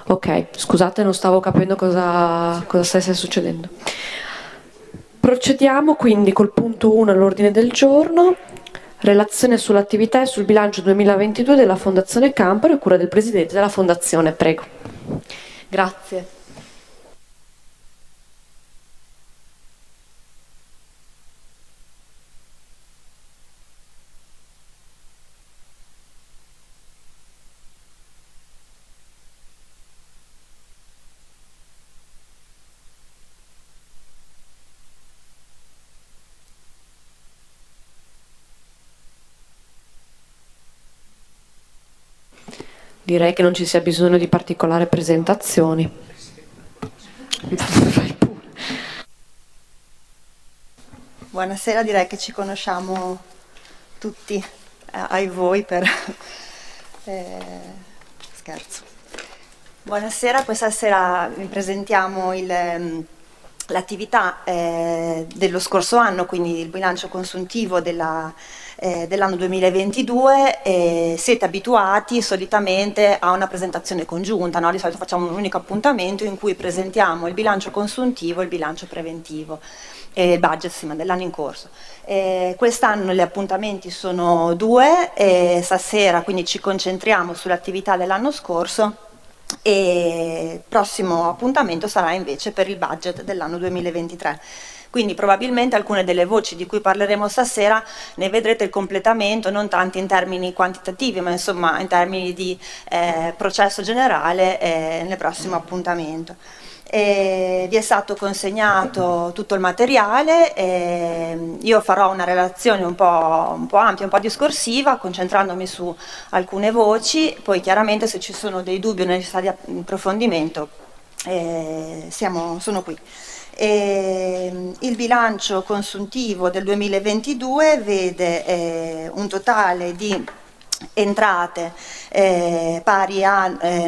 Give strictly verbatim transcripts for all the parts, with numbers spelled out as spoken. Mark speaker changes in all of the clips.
Speaker 1: Ok, scusate, non stavo capendo cosa, cosa stesse succedendo. Procediamo quindi col punto uno all'ordine del giorno, relazione sull'attività e sul bilancio duemilaventidue della Fondazione Campari a cura del Presidente della Fondazione. Prego.
Speaker 2: Grazie.
Speaker 1: Direi che non ci sia bisogno di particolari presentazioni.
Speaker 2: Buonasera, direi che ci conosciamo tutti, eh, ai voi per... eh, scherzo. Buonasera, questa sera vi presentiamo il... l'attività eh, dello scorso anno, quindi il bilancio consuntivo della, eh, dell'anno duemilaventidue. Eh, siete abituati solitamente a una presentazione congiunta, no? Di solito facciamo un unico appuntamento in cui presentiamo il bilancio consuntivo e il bilancio preventivo, e il budget insomma, dell'anno in corso. Eh, quest'anno gli appuntamenti sono due, e stasera quindi ci concentriamo sull'attività dell'anno scorso, e il prossimo appuntamento sarà invece per il budget dell'anno duemilaventitré. Quindi probabilmente alcune delle voci di cui parleremo stasera ne vedrete il completamento, non tanto in termini quantitativi, ma insomma in termini di eh, processo generale eh, nel prossimo appuntamento. E vi è stato consegnato tutto il materiale, e io farò una relazione un po', un po' ampia, un po' discorsiva, concentrandomi su alcune voci, poi chiaramente se ci sono dei dubbi o necessità di approfondimento eh, siamo, sono qui. E il bilancio consuntivo del duemilaventidue vede eh, un totale di entrate eh, pari a eh,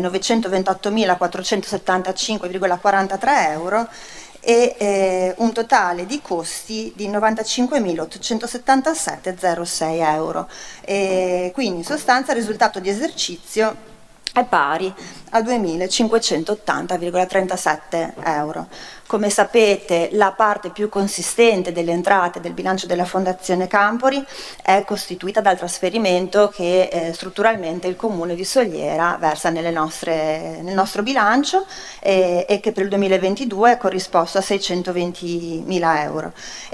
Speaker 2: novecentoventottomilaquattrocentosettantacinque virgola quarantatré euro e eh, un totale di costi di novantacinquemilaottocentosettantasette virgola zero sei euro. E quindi in sostanza il risultato di esercizio è pari a duemilacinquecentottanta virgola trentasette euro. Come sapete, la parte più consistente delle entrate del bilancio della Fondazione Campori è costituita dal trasferimento che eh, strutturalmente il Comune di Soliera versa nelle nostre, nel nostro bilancio eh, e che per il duemilaventidue è corrisposto a seicentoventimila euro.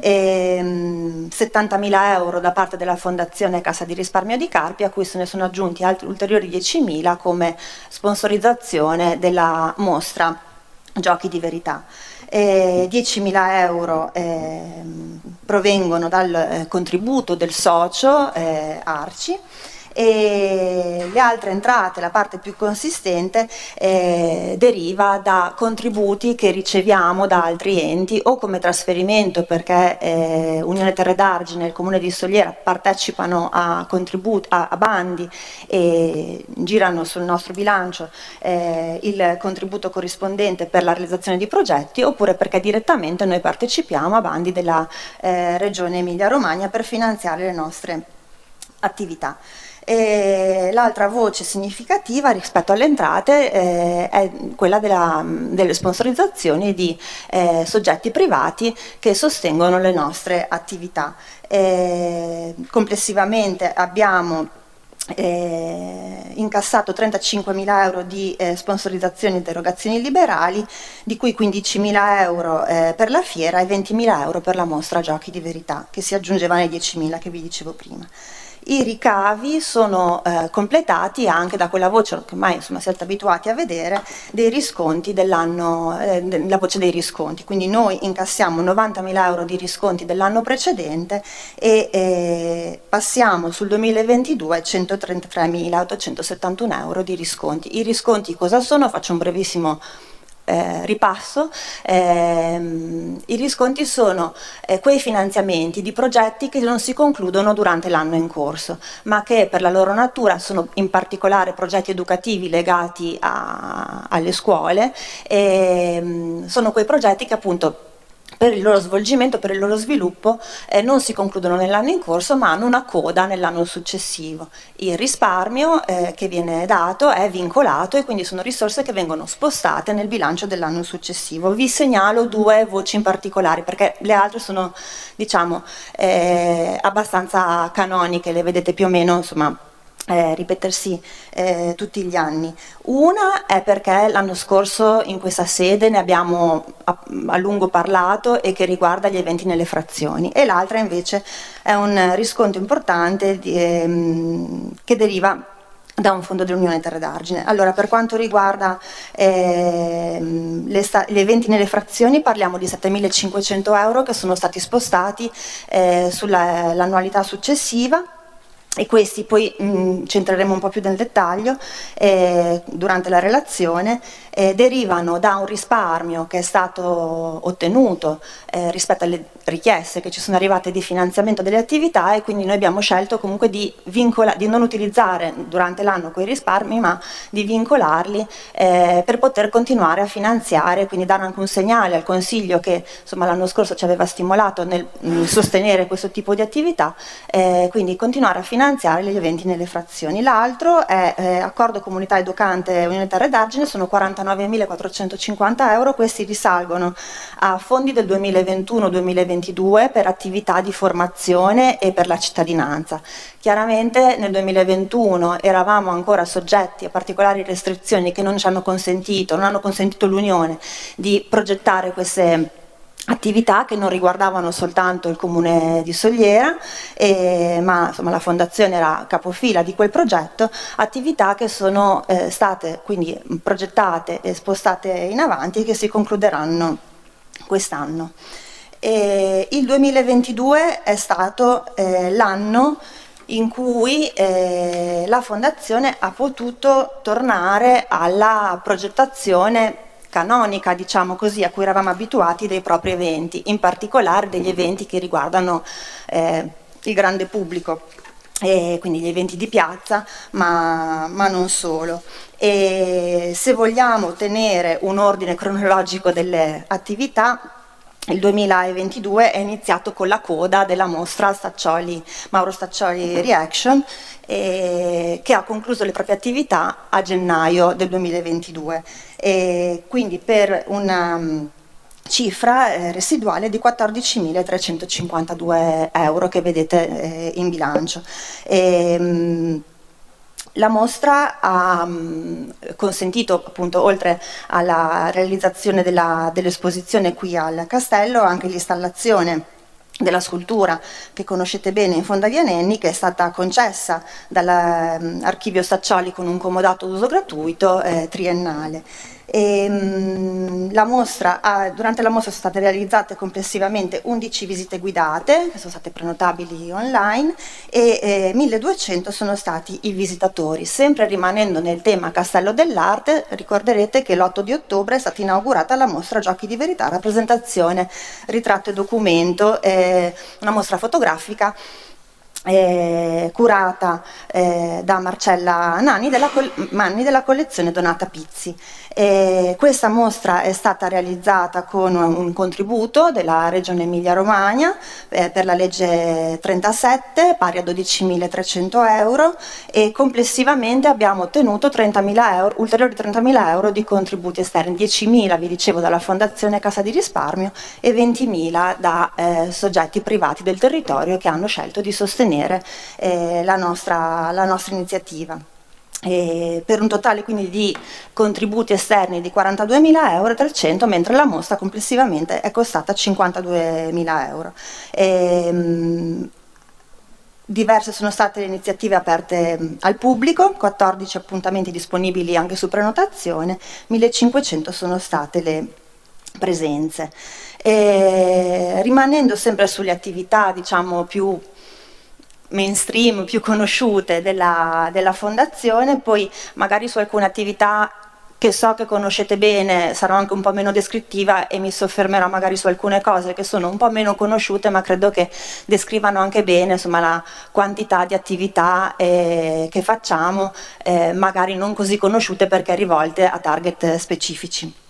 Speaker 2: E, settantamila euro da parte della Fondazione Cassa di Risparmio di Carpi, a cui se ne sono aggiunti altri ulteriori diecimila come sponsorizzazione della mostra Giochi di Verità. Eh, diecimila euro eh, provengono dal eh, contributo del socio eh, Arci, e le altre entrate, la parte più consistente, eh, deriva da contributi che riceviamo da altri enti o come trasferimento, perché eh, Unione Terre d'Argine e il Comune di Soliera partecipano a, contributi, a, a bandi e girano sul nostro bilancio eh, il contributo corrispondente per la realizzazione di progetti, oppure perché direttamente noi partecipiamo a bandi della eh, Regione Emilia-Romagna per finanziare le nostre attività. E l'altra voce significativa rispetto alle entrate eh, è quella della, delle sponsorizzazioni di eh, soggetti privati che sostengono le nostre attività. E complessivamente abbiamo eh, incassato trentacinquemila euro di eh, sponsorizzazioni ed erogazioni liberali, di cui quindicimila euro eh, per la fiera e ventimila euro per la mostra Giochi di Verità, che si aggiungevano ai diecimila che vi dicevo prima. I ricavi sono eh, completati anche da quella voce che ormai insomma, siete abituati a vedere, dei risconti dell'anno, eh, de- la voce dei risconti. Quindi noi incassiamo novantamila euro di risconti dell'anno precedente e eh, passiamo sul duemilaventidue centotrentatremilaottocentosettantuno euro di risconti. I risconti cosa sono? Faccio un brevissimo Eh, ripasso. Eh, i risconti sono eh, quei finanziamenti di progetti che non si concludono durante l'anno in corso, ma che per la loro natura sono in particolare progetti educativi legati a, alle scuole, e, mh, sono quei progetti che appunto per il loro svolgimento, per il loro sviluppo, eh, non si concludono nell'anno in corso, ma hanno una coda nell'anno successivo. Il risparmio eh, che viene dato è vincolato e quindi sono risorse che vengono spostate nel bilancio dell'anno successivo. Vi segnalo due voci in particolare, perché le altre sono, diciamo, eh, abbastanza canoniche, le vedete più o meno, insomma, Eh, ripetersi eh, tutti gli anni. Una è perché l'anno scorso in questa sede ne abbiamo a, a lungo parlato e che riguarda gli eventi nelle frazioni, e l'altra invece è un riscontro importante di, ehm, che deriva da un fondo dell'Unione Terre d'Argine. Allora, per quanto riguarda ehm, le sta- gli eventi nelle frazioni, parliamo di settemilacinquecento euro che sono stati spostati eh, sull'annualità successiva. E questi poi mh, ci entreremo un po' più nel dettaglio eh, durante la relazione, eh, derivano da un risparmio che è stato ottenuto eh, rispetto alle richieste che ci sono arrivate di finanziamento delle attività, e quindi noi abbiamo scelto comunque di, vincola- di non utilizzare durante l'anno quei risparmi, ma di vincolarli eh, per poter continuare a finanziare, quindi dare anche un segnale al Consiglio che insomma, l'anno scorso ci aveva stimolato nel mh, sostenere questo tipo di attività, eh, quindi continuare a finanziare finanziare gli eventi nelle frazioni. L'altro è eh, accordo comunità educante Unione Terre d'Argine, sono quarantanovemilaquattrocentocinquanta euro, questi risalgono a fondi del duemilaventuno duemilaventidue per attività di formazione e per la cittadinanza. Chiaramente nel duemilaventuno eravamo ancora soggetti a particolari restrizioni che non ci hanno consentito, non hanno consentito l'Unione di progettare queste attività che non riguardavano soltanto il comune di Sogliera, eh, ma insomma, la fondazione era capofila di quel progetto, attività che sono eh, state quindi progettate e spostate in avanti e che si concluderanno quest'anno. E il duemilaventidue è stato eh, l'anno in cui eh, la fondazione ha potuto tornare alla progettazione canonica, diciamo così, a cui eravamo abituati dei propri eventi, in particolare degli eventi che riguardano eh, il grande pubblico, e quindi gli eventi di piazza, ma, ma non solo. E se vogliamo tenere un ordine cronologico delle attività, il duemilaventidue è iniziato con la coda della mostra Staccioli, Mauro Staccioli Reaction, eh, che ha concluso le proprie attività a gennaio del duemilaventidue, e quindi per una um, cifra eh, residuale di quattordicimilatrecentocinquantadue euro che vedete eh, in bilancio. E, um, La mostra ha mh, consentito, appunto, oltre alla realizzazione della, dell'esposizione qui al castello, anche l'installazione della scultura che conoscete bene in fondo a Via Nenni, che è stata concessa dall'Archivio Staccioli con un comodato d'uso gratuito eh, triennale. E, mh, la mostra ha, durante la mostra sono state realizzate complessivamente undici visite guidate che sono state prenotabili online, e eh, milleduecento sono stati i visitatori. Sempre rimanendo nel tema Castello dell'Arte, ricorderete che l'otto di ottobre è stata inaugurata la mostra Giochi di Verità, rappresentazione, ritratto e documento, eh, una mostra fotografica Eh, curata eh, da Marcella Nanni della, Manni della collezione Donata Pizzi. Eh, questa mostra è stata realizzata con un contributo della Regione Emilia-Romagna eh, per la legge trentasette, pari a dodicimilatrecento euro, e complessivamente abbiamo ottenuto trentamila euro, ulteriori trentamila euro di contributi esterni, diecimila vi dicevo dalla Fondazione Cassa di Risparmio e ventimila da eh, soggetti privati del territorio che hanno scelto di sostenere Eh, la, nostra, la nostra iniziativa, e per un totale quindi di contributi esterni di quarantaduemila euro trecento, mentre la mostra complessivamente è costata cinquantaduemila euro. E, mh, diverse sono state le iniziative aperte al pubblico, quattordici appuntamenti disponibili anche su prenotazione, millecinquecento sono state le presenze. E, rimanendo sempre sulle attività, diciamo, più mainstream, più conosciute della, della fondazione, poi magari su alcune attività che so che conoscete bene sarò anche un po' meno descrittiva e mi soffermerò magari su alcune cose che sono un po' meno conosciute, ma credo che descrivano anche bene, insomma, la quantità di attività eh, che facciamo, eh, magari non così conosciute perché rivolte a target specifici.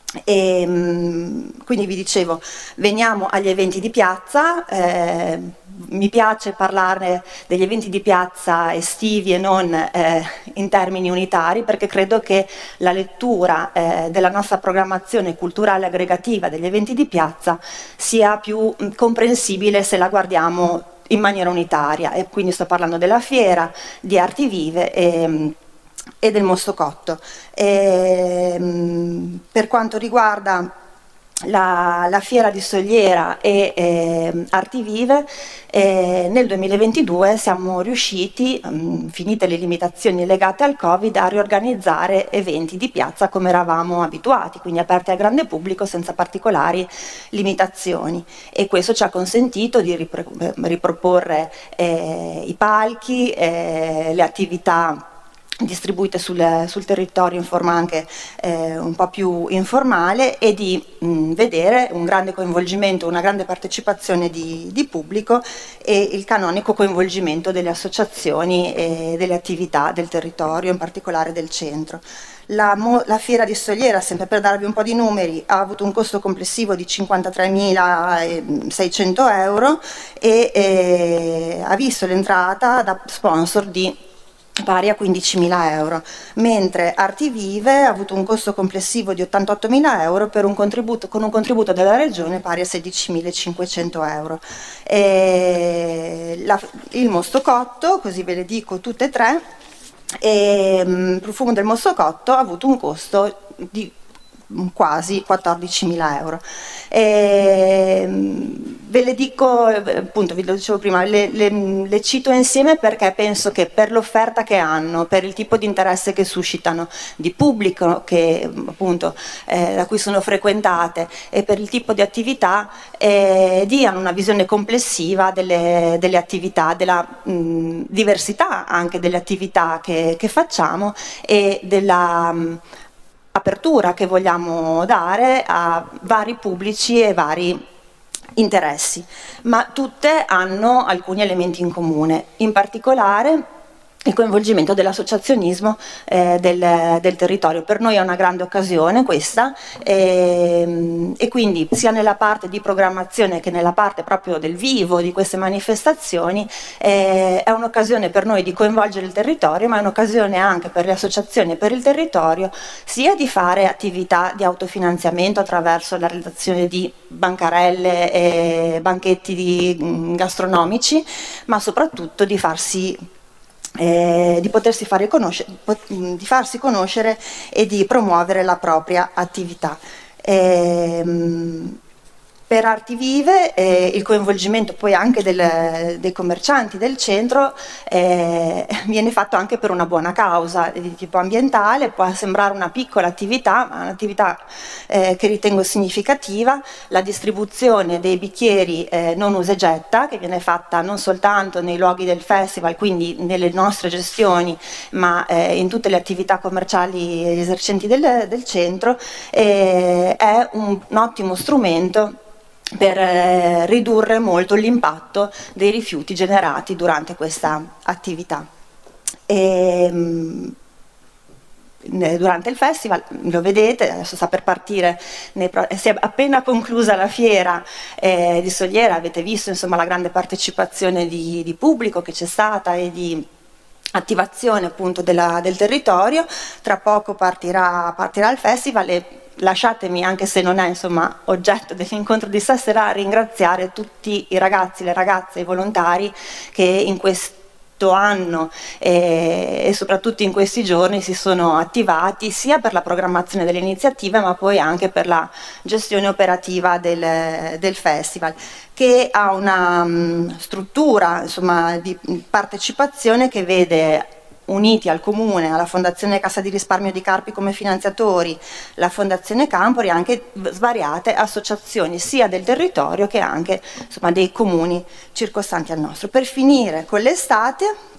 Speaker 2: E, quindi vi dicevo, veniamo agli eventi di piazza. eh, mi piace parlare degli eventi di piazza estivi e non eh, in termini unitari, perché credo che la lettura eh, della nostra programmazione culturale aggregativa degli eventi di piazza sia più mh, comprensibile se la guardiamo in maniera unitaria, e quindi sto parlando della fiera, di Arti Vive e e del Mosto Cotto. E, mh, per quanto riguarda la, la fiera di Sogliera e eh, Arti Vive, eh, nel duemilaventidue siamo riusciti, mh, finite le limitazioni legate al Covid, a riorganizzare eventi di piazza come eravamo abituati, quindi aperti al grande pubblico senza particolari limitazioni, e questo ci ha consentito di ripro- riproporre eh, i palchi, eh, le attività distribuite sul, sul territorio in forma anche eh, un po' più informale, e di mh, vedere un grande coinvolgimento, una grande partecipazione di, di pubblico e il canonico coinvolgimento delle associazioni e delle attività del territorio, in particolare del centro. La, la fiera di Sogliera, sempre per darvi un po' di numeri, ha avuto un costo complessivo di cinquantatremilaseicento euro e eh, ha visto l'entrata da sponsor di pari a quindicimila euro, mentre Arti Vive ha avuto un costo complessivo di ottantottomila euro per un contributo, con un contributo della regione pari a sedicimilacinquecento euro. E la, il Mosto Cotto, così ve le dico tutte e tre, e, um, Profumo del Mosto Cotto ha avuto un costo di quasi quattordicimila euro. E, ve le dico, appunto, vi lo dicevo prima, le, le, le cito insieme perché penso che per l'offerta che hanno, per il tipo di interesse che suscitano di pubblico che appunto eh, da cui sono frequentate, e per il tipo di attività, eh, diano una visione complessiva delle, delle attività, della mh, diversità anche delle attività che, che facciamo, e della mh, apertura che vogliamo dare a vari pubblici e vari interessi, ma tutte hanno alcuni elementi in comune, in particolare il coinvolgimento dell'associazionismo eh, del, del territorio. Per noi è una grande occasione questa, e, e quindi sia nella parte di programmazione che nella parte proprio del vivo di queste manifestazioni eh, è un'occasione per noi di coinvolgere il territorio, ma è un'occasione anche per le associazioni e per il territorio sia di fare attività di autofinanziamento attraverso la realizzazione di bancarelle e banchetti di, mh, gastronomici, ma soprattutto di farsi Eh, di potersi fare conoscere, di farsi conoscere e di promuovere la propria attività. Eh, per Arti Vive eh, il coinvolgimento poi anche del, dei commercianti del centro eh, viene fatto anche per una buona causa di tipo ambientale. Può sembrare una piccola attività, ma è un'attività eh, che ritengo significativa: la distribuzione dei bicchieri eh, non usa e getta, che viene fatta non soltanto nei luoghi del festival, quindi nelle nostre gestioni, ma eh, in tutte le attività commerciali esercenti del, del centro. Eh, è un, un ottimo strumento per eh, ridurre molto l'impatto dei rifiuti generati durante questa attività. E, mh, durante il festival, lo vedete, adesso sta per partire, nei pro- si è appena conclusa la fiera eh, di Sogliera, avete visto insomma la grande partecipazione di, di pubblico che c'è stata e di attivazione appunto della, del territorio. Tra poco partirà, partirà il festival, e lasciatemi, anche se non è insomma oggetto dell'incontro di stasera, ringraziare tutti i ragazzi, le ragazze, i volontari che in questo anno eh, e soprattutto in questi giorni si sono attivati sia per la programmazione delle iniziative, ma poi anche per la gestione operativa del, del festival, che ha una um, struttura insomma di partecipazione che vede uniti al Comune, alla Fondazione Cassa di Risparmio di Carpi come finanziatori, la Fondazione Campori, anche svariate associazioni sia del territorio che anche insomma dei comuni circostanti al nostro. Per finire con l'estate,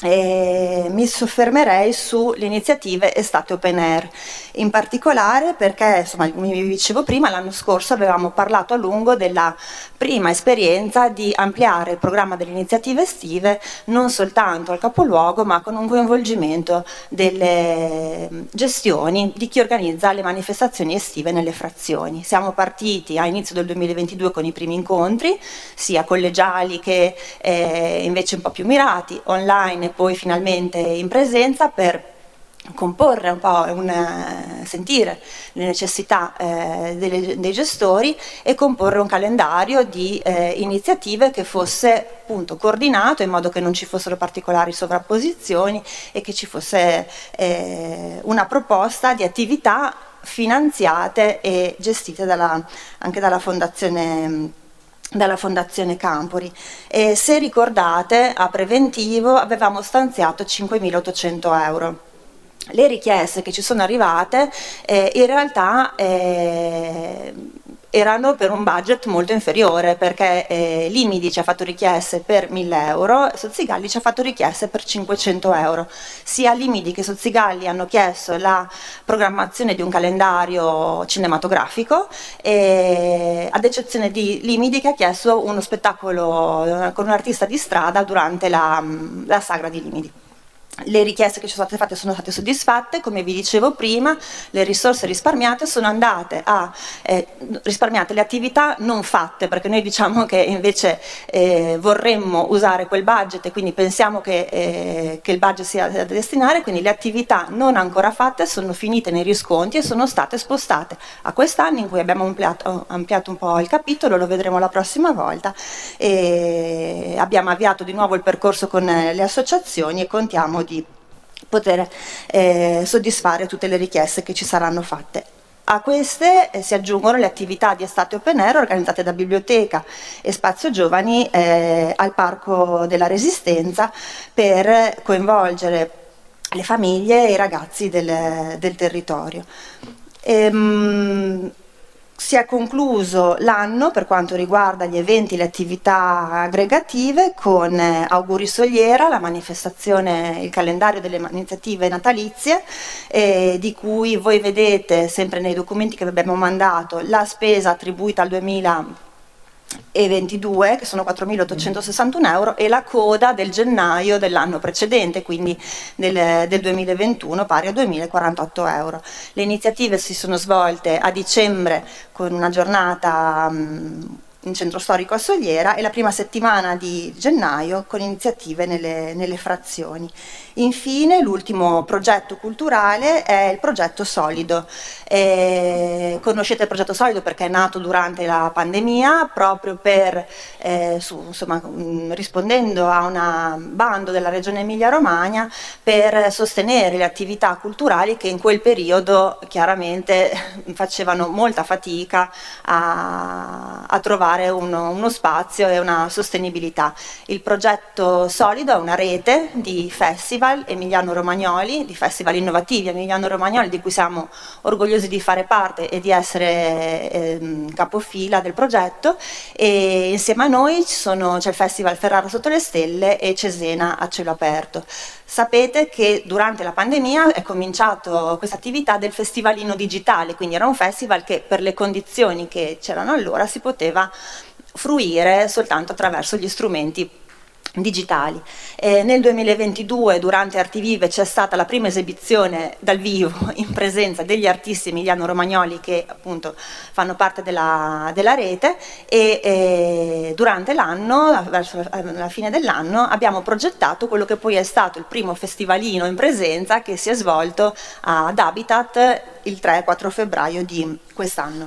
Speaker 2: E mi soffermerei sulle iniziative estate open air, in particolare perché, insomma, come vi dicevo prima, l'anno scorso avevamo parlato a lungo della prima esperienza di ampliare il programma delle iniziative estive non soltanto al capoluogo, ma con un coinvolgimento delle gestioni di chi organizza le manifestazioni estive nelle frazioni. Siamo partiti a inizio del duemilaventidue con i primi incontri, sia collegiali che eh, invece un po' più mirati, online e poi finalmente in presenza, per comporre un po', un, sentire le necessità eh, delle, dei gestori e comporre un calendario di eh, iniziative che fosse appunto coordinato in modo che non ci fossero particolari sovrapposizioni e che ci fosse eh, una proposta di attività finanziate e gestite dalla, anche dalla fondazione dalla Fondazione Campori. E se ricordate, a preventivo avevamo stanziato cinquemilaottocento euro. Le richieste che ci sono arrivate eh, in realtà eh, erano per un budget molto inferiore, perché eh, Limidi ci ha fatto richieste per mille euro, Sozzigalli ci ha fatto richieste per cinquecento euro. Sia Limidi che Sozzigalli hanno chiesto la programmazione di un calendario cinematografico, e, ad eccezione di Limidi che ha chiesto uno spettacolo con un artista di strada durante la, la sagra di Limidi. Le richieste che ci sono state fatte sono state soddisfatte, come vi dicevo prima, le risorse risparmiate sono andate a eh, risparmiate le attività non fatte, perché noi diciamo che invece eh, vorremmo usare quel budget e quindi pensiamo che, eh, che il budget sia da destinare, quindi le attività non ancora fatte sono finite nei risconti e sono state spostate a quest'anno, in cui abbiamo ampliato, ampliato un po' il capitolo, lo vedremo la prossima volta, e abbiamo avviato di nuovo il percorso con le associazioni e contiamo di poter eh, soddisfare tutte le richieste che ci saranno fatte. A queste eh, si aggiungono le attività di estate open air organizzate da Biblioteca e Spazio Giovani eh, al Parco della Resistenza, per coinvolgere le famiglie e i ragazzi del, del territorio. Ehm, Si è concluso l'anno per quanto riguarda gli eventi e le attività aggregative con Auguri Soliera, la manifestazione, il calendario delle iniziative natalizie, eh, di cui voi vedete sempre nei documenti che vi abbiamo mandato la spesa attribuita al duemilaventidue, che sono quattromilaottocentosessantuno euro, e la coda del gennaio dell'anno precedente, quindi del, del duemilaventuno, pari a duemilaquarantotto euro. Le iniziative si sono svolte a dicembre con una giornata mh, in centro storico a Soliera, e la prima settimana di gennaio con iniziative nelle, nelle frazioni. Infine l'ultimo progetto culturale è il progetto Solido. Eh, conoscete il progetto Solido perché è nato durante la pandemia, proprio per, eh, su, insomma, mh, rispondendo a un bando della Regione Emilia-Romagna per sostenere le attività culturali che in quel periodo chiaramente facevano molta fatica a, a trovare uno, uno spazio e una sostenibilità. Il progetto Solido è una rete di festival emiliano-romagnoli, di festival innovativi emiliano-romagnoli, di cui siamo orgogliosi di fare parte e di essere eh, capofila del progetto, e insieme a noi ci sono, c'è il Festival Ferrara sotto le stelle e Cesena a cielo aperto. Sapete che durante la pandemia è cominciato questa attività del festivalino digitale, quindi era un festival che per le condizioni che c'erano allora si poteva fruire soltanto attraverso gli strumenti digitali. Eh, nel duemilaventidue durante Artivive c'è stata la prima esibizione dal vivo in presenza degli artisti emiliano-romagnoli che appunto fanno parte della, della rete, e eh, durante l'anno, verso la fine dell'anno, abbiamo progettato quello che poi è stato il primo festivalino in presenza, che si è svolto ad Habitat il tre e quattro febbraio di quest'anno.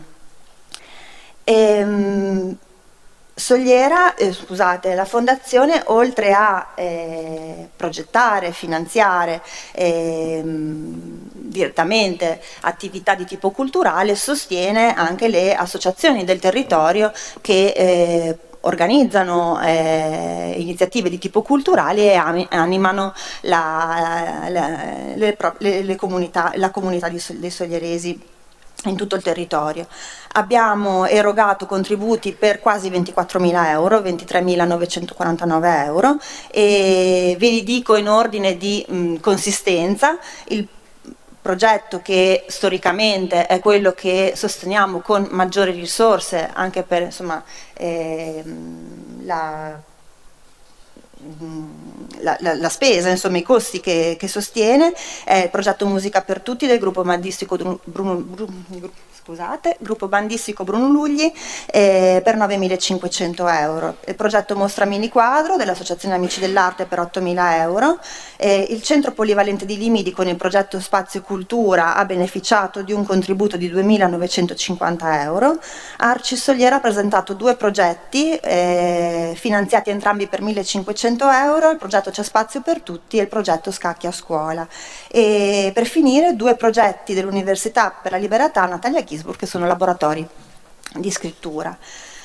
Speaker 2: Ehm, Soliera, eh, scusate, la fondazione, oltre a eh, progettare, finanziare eh, direttamente attività di tipo culturale, sostiene anche le associazioni del territorio che eh, organizzano eh, iniziative di tipo culturale e animano la, la, le, le, le comunità, la comunità di, dei soglieresi in tutto il territorio. Abbiamo erogato contributi per quasi ventiquattromila euro, ventitremilanovecentoquarantanove euro, e ve li dico in ordine di mh, consistenza. Il progetto che storicamente è quello che sosteniamo con maggiori risorse anche per insomma, ehm, la La, la, la spesa, insomma i costi che, che sostiene, è il progetto Musica per Tutti del gruppo bandistico Bruno, Bruno, Bruno, scusate, gruppo bandistico Bruno Lugli eh, per novemilacinquecento euro, il progetto Mostra Mini Quadro dell'Associazione Amici dell'Arte per ottomila euro, eh, il centro polivalente di Limidi con il progetto Spazio Cultura ha beneficiato di un contributo di duemilanovecentocinquanta euro, Arci Soliera ha presentato due progetti eh, finanziati entrambi per millecinquecento euro, il progetto C'è Spazio per Tutti e il progetto Scacchi a Scuola. E per finire due progetti dell'Università per la Libertà Natalia Gisburg, che sono laboratori di scrittura.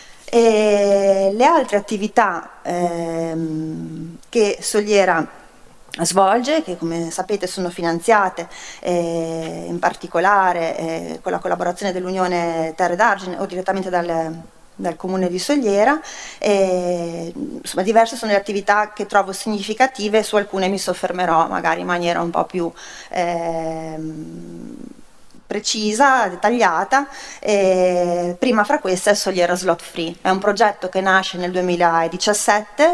Speaker 2: E le altre attività ehm, che Soliera svolge, che come sapete sono finanziate eh, in particolare eh, con la collaborazione dell'Unione Terre d'Argine o direttamente dal dal comune di Soliera, e, insomma diverse sono le attività che trovo significative, su alcune mi soffermerò magari in maniera un po' più eh, precisa, dettagliata. Eh, prima fra queste è Soliera Slot Free, è un progetto che nasce nel duemiladiciassette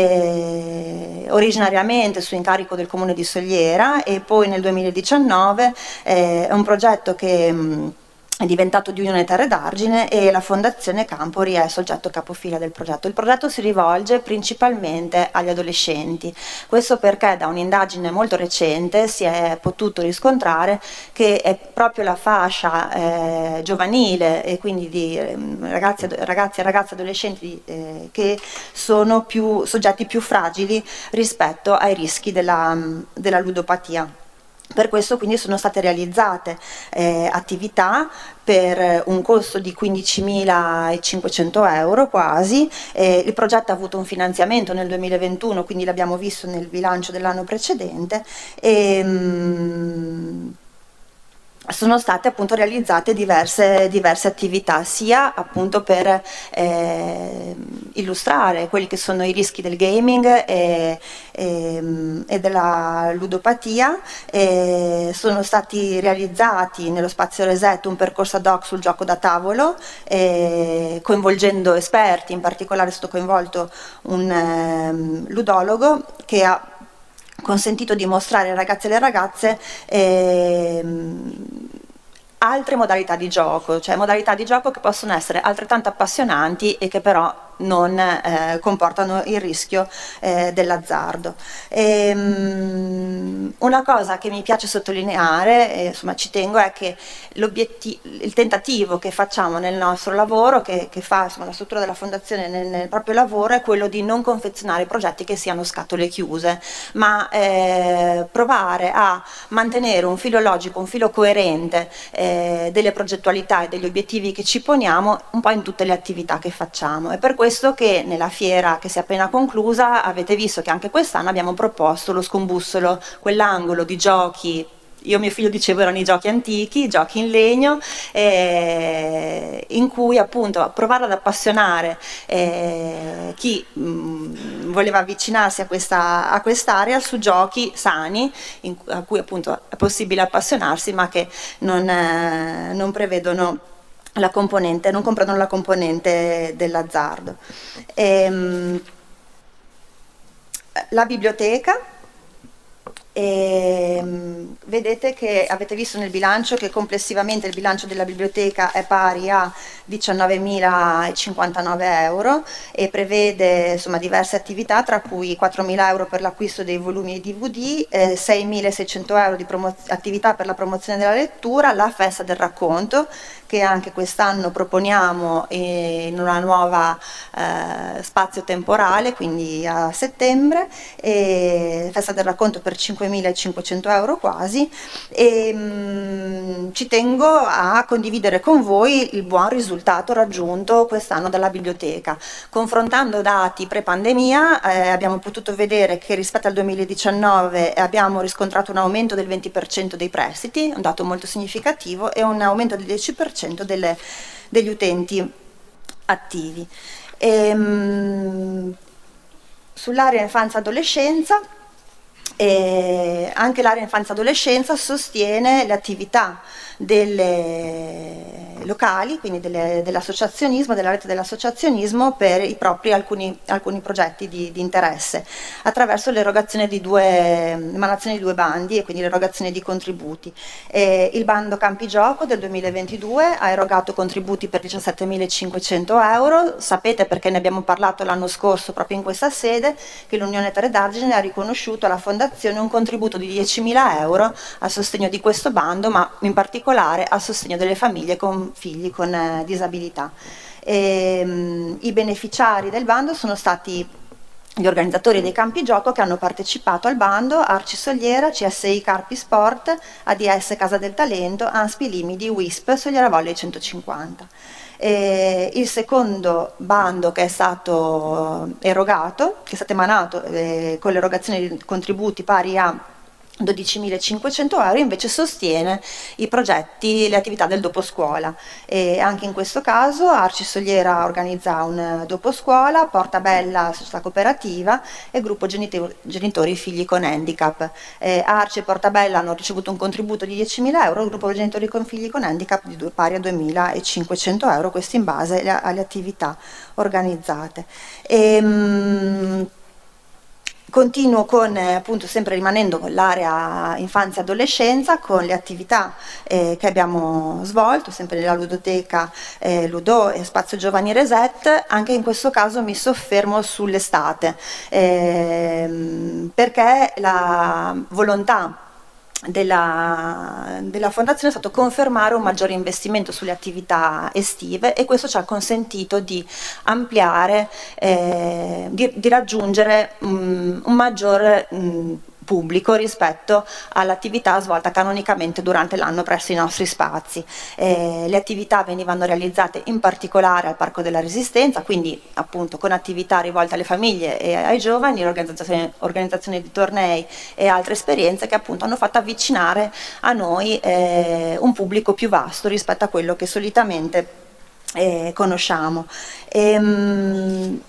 Speaker 2: eh, originariamente su incarico del comune di Soliera e poi nel duemiladiciannove eh, è un progetto che mh, è diventato di Unione Terre d'Argine e la Fondazione Campori è soggetto capofila del progetto. Il progetto si rivolge principalmente agli adolescenti, questo perché da un'indagine molto recente si è potuto riscontrare che è proprio la fascia eh, giovanile e quindi di eh, ragazzi, ragazzi e ragazze adolescenti eh, che sono più soggetti più fragili rispetto ai rischi della, della ludopatia. Per questo quindi sono state realizzate eh, attività per un costo di quindicimilacinquecento euro quasi, eh, il progetto ha avuto un finanziamento nel duemilaventuno, quindi l'abbiamo visto nel bilancio dell'anno precedente, e mh, sono state appunto realizzate diverse, diverse attività, sia appunto per eh, illustrare quelli che sono i rischi del gaming e, e, e della ludopatia. E sono stati realizzati nello spazio Reset un percorso ad hoc sul gioco da tavolo, eh, coinvolgendo esperti, in particolare è stato coinvolto un eh, ludologo che ha consentito di mostrare ai ragazzi e alle ragazze ehm, altre modalità di gioco, cioè modalità di gioco che possono essere altrettanto appassionanti e che però non eh, comportano il rischio eh, dell'azzardo. Ehm, una cosa che mi piace sottolineare, e insomma ci tengo, è che il tentativo che facciamo nel nostro lavoro, che, che fa insomma, la struttura della fondazione nel, nel proprio lavoro, è quello di non confezionare progetti che siano scatole chiuse, ma eh, provare a mantenere un filo logico, un filo coerente eh, delle progettualità e degli obiettivi che ci poniamo un po' in tutte le attività che facciamo. E per questo che nella fiera che si è appena conclusa avete visto che anche quest'anno abbiamo proposto lo Scombussolo, quell'angolo di giochi. Io e mio figlio dicevo erano i giochi antichi, i giochi in legno, eh, in cui appunto provare ad appassionare eh, chi mh, voleva avvicinarsi a questa a quest'area su giochi sani, in, a cui appunto è possibile appassionarsi, ma che non, eh, non prevedono la componente, non comprendono la componente dell'azzardo. Ehm, la biblioteca. E, vedete che avete visto nel bilancio che complessivamente il bilancio della biblioteca è pari a diciannovemilacinquantanove euro e prevede insomma diverse attività, tra cui quattromila euro per l'acquisto dei volumi D V D, eh, seimilaseicento euro di attività per la promozione della lettura, la festa del racconto che anche quest'anno proponiamo in una nuova eh, spazio temporale, quindi a settembre, e festa del racconto per cinquemilacinquecento euro quasi, e mh, ci tengo a condividere con voi il buon risultato raggiunto quest'anno dalla biblioteca. Confrontando dati pre-pandemia eh, abbiamo potuto vedere che rispetto al duemiladiciannove abbiamo riscontrato un aumento del venti per cento dei prestiti, un dato molto significativo, e un aumento del dieci per cento delle, degli utenti attivi. E, mh, sull'area infanzia-adolescenza, e anche l'area infanzia-adolescenza sostiene le attività delle locali, quindi delle, dell'associazionismo, della rete dell'associazionismo per i propri alcuni, alcuni progetti di, di interesse, attraverso l'erogazione di due, emanazione di due bandi e quindi l'erogazione di contributi. E il bando Campi Gioco del duemilaventidue ha erogato contributi per diciassettemilacinquecento euro. Sapete, perché ne abbiamo parlato l'anno scorso proprio in questa sede, che l'Unione Terre d'Argine ha riconosciuto alla Fondazione un contributo di diecimila euro a sostegno di questo bando, ma in particolare a sostegno delle famiglie con figli con eh, disabilità. E, mh, i beneficiari del bando sono stati gli organizzatori dei campi gioco che hanno partecipato al bando: Arci Soliera, C S I Carpi Sport, A D S Casa del Talento, Anspi Limidi, W I S P, Sogliera Volley centocinquanta. E il secondo bando che è stato erogato, che è stato emanato eh, con l'erogazione di contributi pari a dodicimilacinquecento euro, invece sostiene i progetti, le attività del doposcuola, e anche in questo caso Arci Soliera organizza un doposcuola, Portabella società cooperativa e gruppo genitori, genitori figli con handicap. eh, Arci e Portabella hanno ricevuto un contributo di diecimila euro, il gruppo genitori con figli con handicap di due, pari a duemilacinquecento euro, questo in base alle, alle attività organizzate. E, mh, Continuo con, eh, appunto, sempre rimanendo con l'area infanzia e adolescenza, con le attività eh, che abbiamo svolto, sempre nella ludoteca eh, Ludo e Spazio Giovani Reset. Anche in questo caso mi soffermo sull'estate, eh, perché la volontà Della, della fondazione è stato confermare un maggiore investimento sulle attività estive, e questo ci ha consentito di ampliare, eh, di, di raggiungere um, un maggiore um, pubblico rispetto all'attività svolta canonicamente durante l'anno presso i nostri spazi. Eh, le attività venivano realizzate in particolare al Parco della Resistenza, quindi appunto con attività rivolte alle famiglie e ai giovani, organizzazione, organizzazione di tornei e altre esperienze che appunto hanno fatto avvicinare a noi eh, un pubblico più vasto rispetto a quello che solitamente eh, conosciamo. Ehm,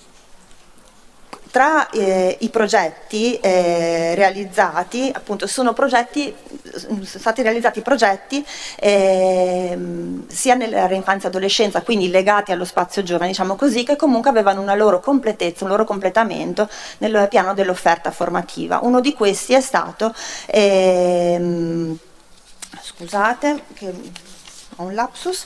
Speaker 2: Tra eh, i progetti eh, realizzati, appunto, sono progetti, sono stati realizzati progetti eh, sia nell'area infanzia e adolescenza, quindi legati allo spazio giovani, diciamo così, che comunque avevano una loro completezza, un loro completamento nel piano dell'offerta formativa. Uno di questi è stato, ehm, scusate, che ho un lapsus.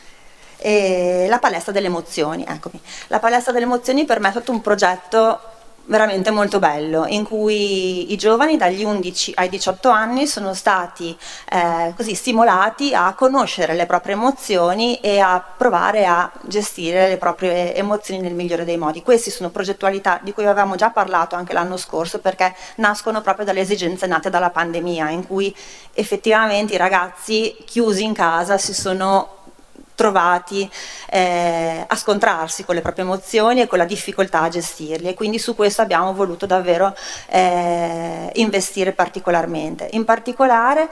Speaker 2: E la palestra delle emozioni, eccomi. La palestra delle emozioni per me è stato un progetto veramente molto bello, in cui i giovani dagli undici ai diciotto anni sono stati eh, così stimolati a conoscere le proprie emozioni e a provare a gestire le proprie emozioni nel migliore dei modi. Queste sono progettualità di cui avevamo già parlato anche l'anno scorso, perché nascono proprio dalle esigenze nate dalla pandemia, in cui effettivamente i ragazzi chiusi in casa si sono trovati eh, a scontrarsi con le proprie emozioni e con la difficoltà a gestirli, e quindi su questo abbiamo voluto davvero eh, investire particolarmente. In particolare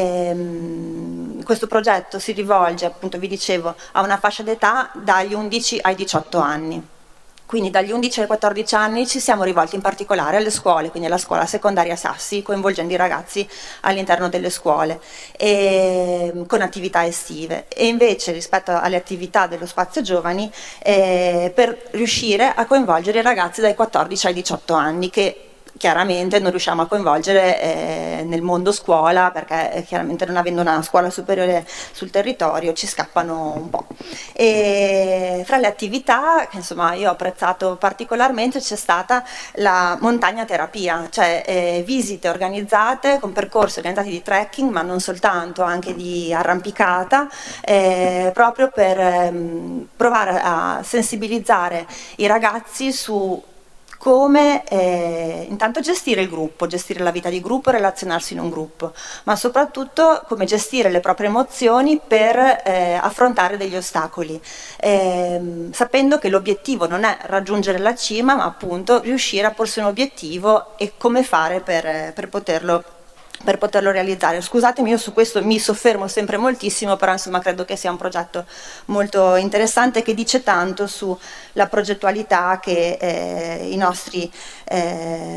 Speaker 2: ehm, questo progetto si rivolge, appunto vi dicevo, a una fascia d'età dagli undici ai diciotto anni. Quindi dagli undici ai quattordici anni ci siamo rivolti in particolare alle scuole, quindi alla scuola secondaria Sassi, coinvolgendo i ragazzi all'interno delle scuole e, con attività estive. E invece rispetto alle attività dello spazio giovani, eh, per riuscire a coinvolgere i ragazzi dai quattordici ai diciotto anni, che chiaramente non riusciamo a coinvolgere eh, nel mondo scuola, perché eh, chiaramente non avendo una scuola superiore sul territorio ci scappano un po'. E fra le attività che insomma io ho apprezzato particolarmente c'è stata la montagna terapia, cioè eh, visite organizzate con percorsi organizzati di trekking, ma non soltanto, anche di arrampicata, eh, proprio per ehm, provare a sensibilizzare i ragazzi su come eh, intanto gestire il gruppo, gestire la vita di gruppo, relazionarsi in un gruppo, ma soprattutto come gestire le proprie emozioni per eh, affrontare degli ostacoli, eh, sapendo che l'obiettivo non è raggiungere la cima, ma appunto riuscire a porsi un obiettivo e come fare per, per poterlo per poterlo realizzare. Scusatemi, io su questo mi soffermo sempre moltissimo, però insomma credo che sia un progetto molto interessante che dice tanto sulla progettualità che eh, i nostri eh,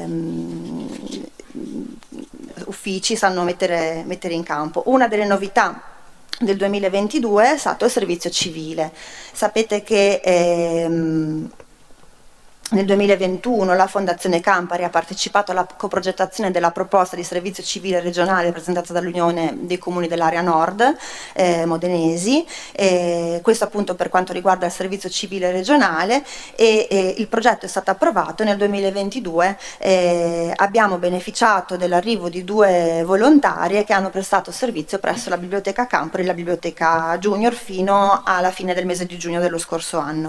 Speaker 2: uffici sanno mettere, mettere in campo. Una delle novità del duemilaventidue è stato il servizio civile. Sapete che ehm, nel duemilaventuno la Fondazione Campari ha partecipato alla coprogettazione della proposta di servizio civile regionale presentata dall'Unione dei Comuni dell'area nord eh, modenesi, eh, questo appunto per quanto riguarda il servizio civile regionale, e eh, il progetto è stato approvato. Nel duemilaventidue eh, abbiamo beneficiato dell'arrivo di due volontarie che hanno prestato servizio presso la Biblioteca Campari e la Biblioteca Junior fino alla fine del mese di giugno dello scorso anno.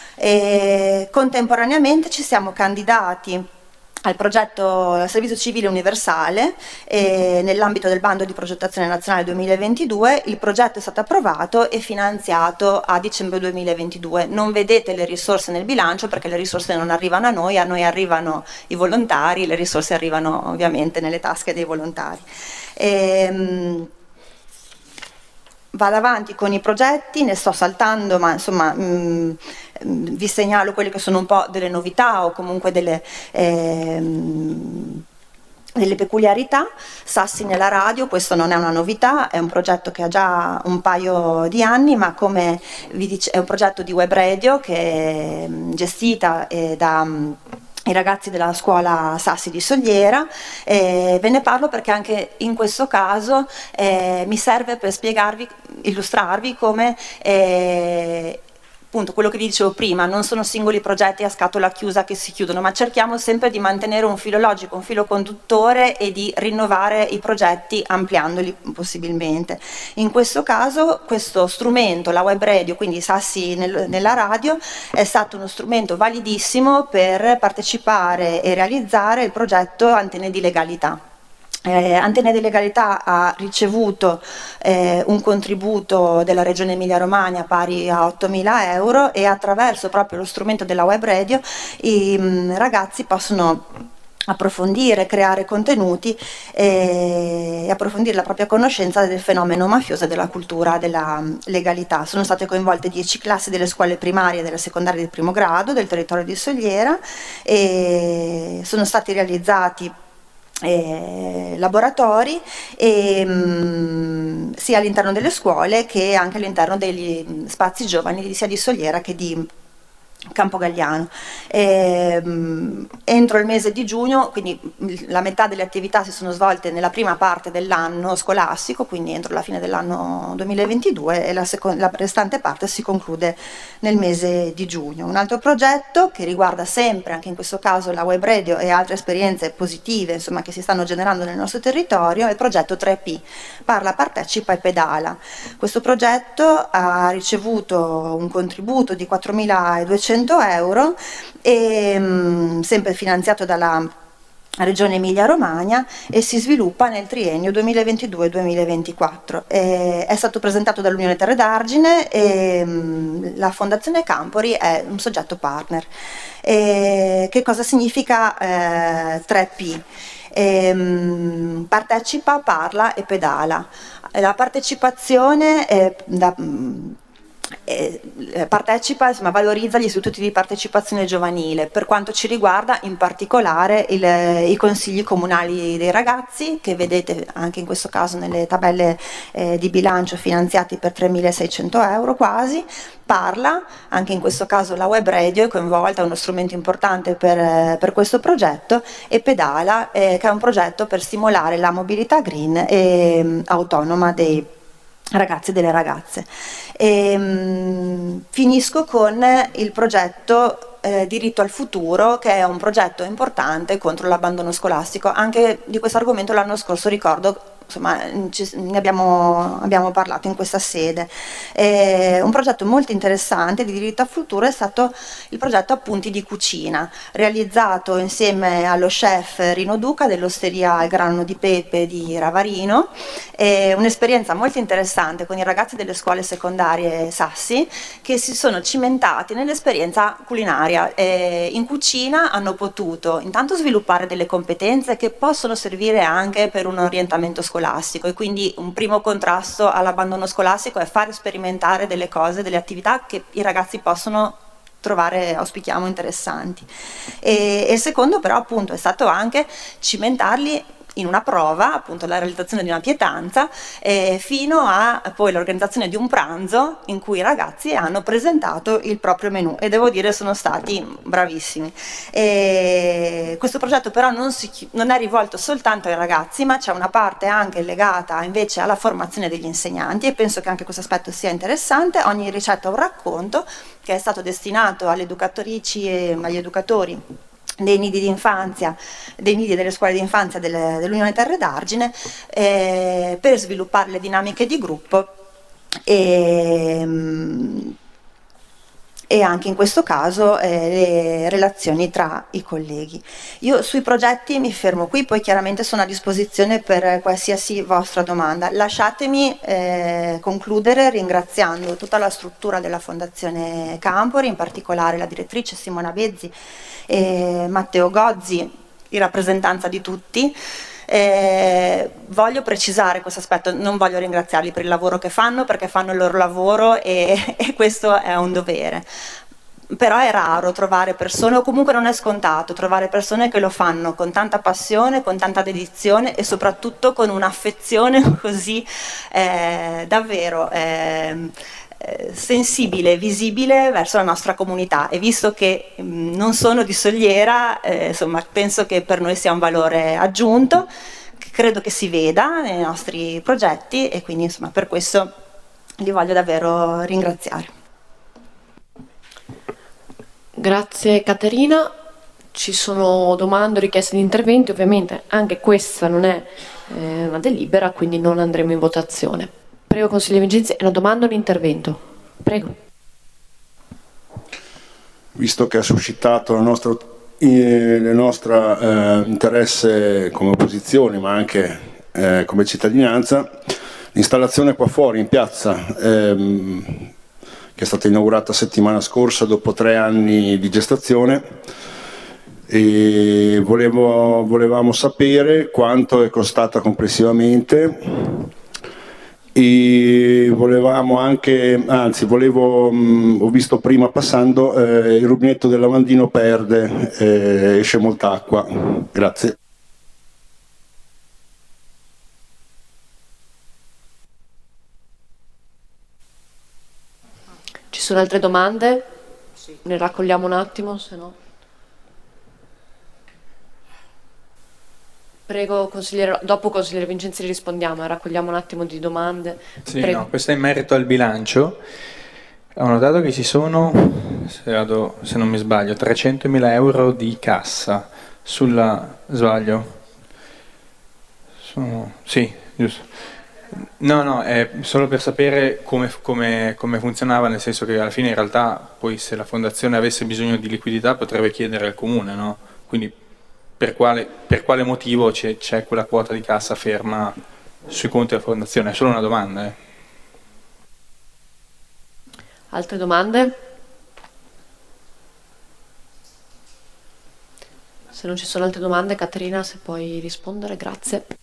Speaker 2: E contemporaneamente ci siamo candidati al progetto Servizio Civile Universale e nell'ambito del bando di progettazione nazionale duemilaventidue il progetto è stato approvato e finanziato a dicembre duemilaventidue. Non vedete le risorse nel bilancio perché le risorse non arrivano a noi, a noi arrivano i volontari, le risorse arrivano ovviamente nelle tasche dei volontari. E, vado avanti con i progetti, ne sto saltando, ma insomma mh, vi segnalo quelle che sono un po' delle novità o comunque delle, ehm, delle peculiarità. Sassi nella radio, questo non è una novità, è un progetto che ha già un paio di anni, ma come vi dice, è un progetto di web radio che è gestita eh, da i ragazzi della scuola Sassi di Sogliera. Eh, ve ne parlo perché anche in questo caso eh, mi serve per spiegarvi, illustrarvi come eh, appunto quello che vi dicevo prima, non sono singoli progetti a scatola chiusa che si chiudono, ma cerchiamo sempre di mantenere un filo logico, un filo conduttore e di rinnovare i progetti ampliandoli possibilmente. In questo caso questo strumento, la web radio, quindi Sassi nel, nella radio, è stato uno strumento validissimo per partecipare e realizzare il progetto Antenne di Legalità. Eh, Antenne di Legalità ha ricevuto eh, un contributo della Regione Emilia-Romagna pari a ottomila euro e attraverso proprio lo strumento della web radio i mh, ragazzi possono approfondire, creare contenuti e approfondire la propria conoscenza del fenomeno mafioso e della cultura della legalità. Sono state coinvolte dieci classi delle scuole primarie e delle secondarie di primo grado del territorio di Sogliera e sono stati realizzati Eh, laboratori e, mh, sia all'interno delle scuole che anche all'interno degli spazi giovani sia di Sogliera che di Campogalliano. E, mh, entro il mese di giugno, quindi la metà delle attività si sono svolte nella prima parte dell'anno scolastico, quindi entro la fine dell'anno duemilaventidue, e la, seconda, la restante parte si conclude nel mese di giugno. Un altro progetto che riguarda sempre, anche in questo caso, la web radio e altre esperienze positive insomma, che si stanno generando nel nostro territorio è il progetto tre P, Parla, Partecipa e Pedala. Questo progetto ha ricevuto un contributo di quattromiladuecento euro e mh, sempre finanziato dalla Regione Emilia-Romagna e si sviluppa nel triennio duemilaventidue duemilaventiquattro. Eh, è stato presentato dall'Unione Terre d'Argine e mh, la Fondazione Campari è un soggetto partner. Eh, che cosa significa eh, tre P? Eh, mh, partecipa, parla e pedala. La partecipazione è da, mh, eh, partecipa, insomma, valorizza gli istituti di partecipazione giovanile, per quanto ci riguarda in particolare il, i consigli comunali dei ragazzi, che vedete anche in questo caso nelle tabelle eh, di bilancio finanziati per tremilaseicento euro quasi. Parla, anche in questo caso la web radio è coinvolta, è uno strumento importante per, per questo progetto, e Pedala, eh, che è un progetto per stimolare la mobilità green e mh, autonoma dei ragazzi e delle ragazze. E, mh, finisco con il progetto eh, Diritto al futuro, che è un progetto importante contro l'abbandono scolastico. Anche di questo argomento l'anno scorso, ricordo, insomma, ci, ne abbiamo, abbiamo parlato in questa sede. Eh, un progetto molto interessante di diritto al futuro è stato il progetto Appunti di cucina, realizzato insieme allo chef Rino Duca dell'osteria Il Grano di Pepe di Ravarino. È un'esperienza molto interessante con i ragazzi delle scuole secondarie Sassi, che si sono cimentati nell'esperienza culinaria. Eh, in cucina hanno potuto intanto sviluppare delle competenze che possono servire anche per un orientamento scolastico, e quindi un primo contrasto all'abbandono scolastico è fare sperimentare delle cose, delle attività che i ragazzi possono trovare, auspichiamo, interessanti. E, e il secondo però appunto è stato anche cimentarli in una prova, appunto la realizzazione di una pietanza, eh, fino a poi l'organizzazione di un pranzo in cui i ragazzi hanno presentato il proprio menù, e devo dire sono stati bravissimi. E questo progetto però non, si, non è rivolto soltanto ai ragazzi, ma c'è una parte anche legata invece alla formazione degli insegnanti, e penso che anche questo aspetto sia interessante. Ogni ricetta è un racconto che è stato destinato alle educatrici e agli educatori dei nidi di infanzia, dei nidi delle scuole di infanzia delle, dell'Unione Terre d'Argine, eh, per sviluppare le dinamiche di gruppo e, e anche in questo caso eh, le relazioni tra i colleghi. Io sui progetti mi fermo qui, poi chiaramente sono a disposizione per qualsiasi vostra domanda. Lasciatemi eh, concludere ringraziando tutta la struttura della Fondazione Campori, in particolare la direttrice Simona Bezzi e Matteo Gozzi, in rappresentanza di tutti. Eh, voglio precisare questo aspetto, non voglio ringraziarli per il lavoro che fanno, perché fanno il loro lavoro e, e questo è un dovere. Però è raro trovare persone, o comunque non è scontato trovare persone che lo fanno con tanta passione, con tanta dedizione e soprattutto con un'affezione così eh, davvero eh, sensibile, visibile verso la nostra comunità. E visto che mh, non sono di Soliera, eh, insomma, penso che per noi sia un valore aggiunto, che credo che si veda nei nostri progetti, e quindi insomma per questo li voglio davvero ringraziare.
Speaker 1: Grazie Caterina. Ci sono domande o richieste di interventi? Ovviamente anche questa non è eh, una delibera, quindi non andremo in votazione. Prego consigliere Vincenzi, è una domanda o un intervento? Prego.
Speaker 3: Visto che ha suscitato il nostro, eh, il nostro eh, interesse come opposizione, ma anche eh, come cittadinanza, l'installazione qua fuori in piazza, ehm, che è stata inaugurata settimana scorsa dopo tre anni di gestazione, e volevo, volevamo sapere quanto è costata complessivamente. E volevamo anche, anzi volevo, mh, ho visto prima passando eh, il rubinetto del lavandino perde, eh, esce molta acqua. Grazie.
Speaker 1: Ci sono altre domande? Sì. Ne raccogliamo un attimo, se no. Prego, consigliere, dopo consigliere Vincenzi rispondiamo, raccogliamo un attimo di domande.
Speaker 4: Sì, no, questo è in merito al bilancio. Ho notato che ci sono, se, vado, se non mi sbaglio, trecentomila euro di cassa. Sulla sbaglio? Sono, sì, giusto. No, no, è solo per sapere come, come, come funzionava, nel senso che alla fine in realtà poi se la fondazione avesse bisogno di liquidità potrebbe chiedere al comune, no? Quindi per quale, per quale motivo c'è, c'è quella quota di cassa ferma sui conti della fondazione? È solo una domanda. Eh.
Speaker 1: Altre domande? Se non ci sono altre domande, Caterina, se puoi rispondere, grazie.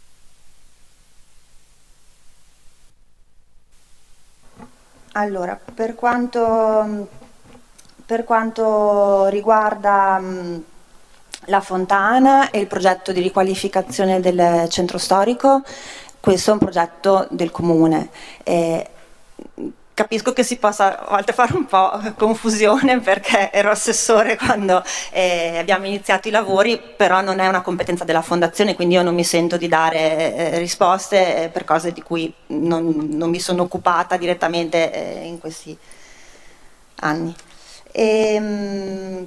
Speaker 2: Allora, per quanto, per quanto riguarda mh, la fontana e il progetto di riqualificazione del centro storico, questo è un progetto del comune. Eh, Capisco che si possa a volte fare un po' confusione perché ero assessore quando eh, abbiamo iniziato i lavori, però non è una competenza della fondazione, quindi io non mi sento di dare eh, risposte per cose di cui non, non mi sono occupata direttamente eh, in questi anni. E, mh,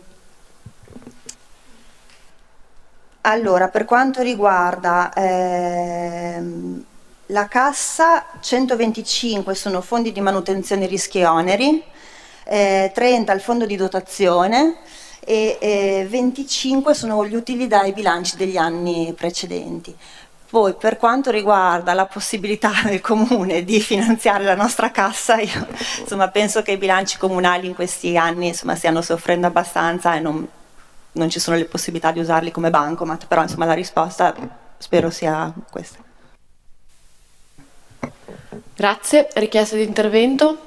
Speaker 2: allora, per quanto riguarda ehm, la cassa, centoventicinque sono fondi di manutenzione rischi e oneri, eh, trenta il fondo di dotazione e eh, venticinque sono gli utili dai bilanci degli anni precedenti. Poi per quanto riguarda la possibilità del comune di finanziare la nostra cassa, io insomma, penso che i bilanci comunali in questi anni insomma, stiano soffrendo abbastanza e non, non ci sono le possibilità di usarli come bancomat, però insomma, la risposta spero sia questa.
Speaker 1: Grazie. Richiesta di intervento?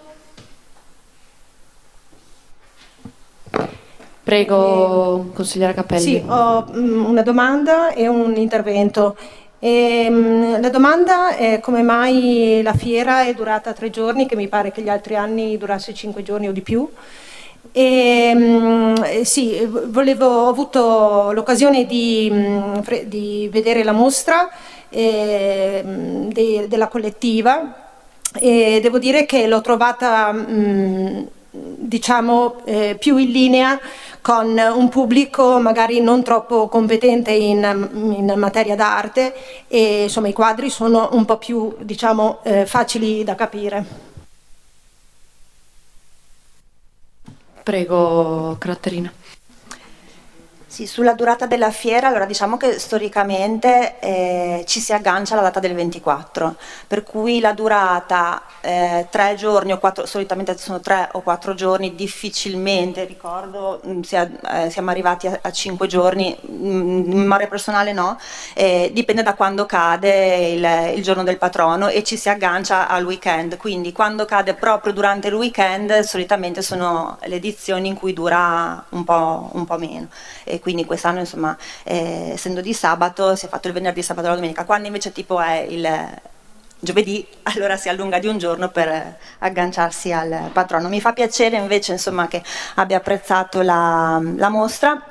Speaker 1: Prego, consigliera Cappelli.
Speaker 5: Sì, ho mm, una domanda e un intervento. E, mm, la domanda è come mai la fiera è durata tre giorni, che mi pare che gli altri anni durasse cinque giorni o di più. E, mm, sì, volevo, ho avuto l'occasione di, mm, di vedere la mostra eh, de, della collettiva e devo dire che l'ho trovata mh, diciamo eh, più in linea con un pubblico magari non troppo competente in, in materia d'arte e insomma i quadri sono un po' più diciamo eh, facili da capire.
Speaker 1: Prego, Caterina.
Speaker 2: Sì, sulla durata della fiera, allora diciamo che storicamente eh, ci si aggancia alla data del ventiquattro, per cui la durata eh, tre giorni o quattro, solitamente sono tre o quattro giorni, difficilmente, ricordo, mh, sia, eh, siamo arrivati a, a cinque giorni, mh, in memoria personale no, eh, dipende da quando cade il, il giorno del patrono e ci si aggancia al weekend, quindi quando cade proprio durante il weekend solitamente sono le edizioni in cui dura un po', un po' meno. E quindi quest'anno insomma eh, essendo di sabato si è fatto il venerdì, sabato e la domenica, quando invece tipo è il giovedì allora si allunga di un giorno per agganciarsi al patrono. Mi fa piacere invece insomma che abbia apprezzato la, la mostra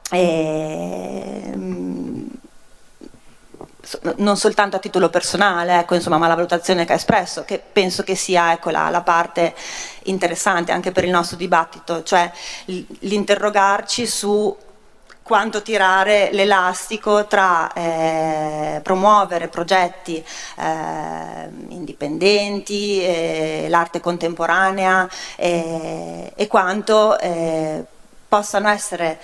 Speaker 2: e, non soltanto a titolo personale, ecco, insomma, ma la valutazione che ha espresso, che penso che sia ecco, la, la parte interessante anche per il nostro dibattito, cioè l'interrogarci su quanto tirare l'elastico tra eh, promuovere progetti eh, indipendenti, eh, l'arte contemporanea eh, e quanto eh, possano essere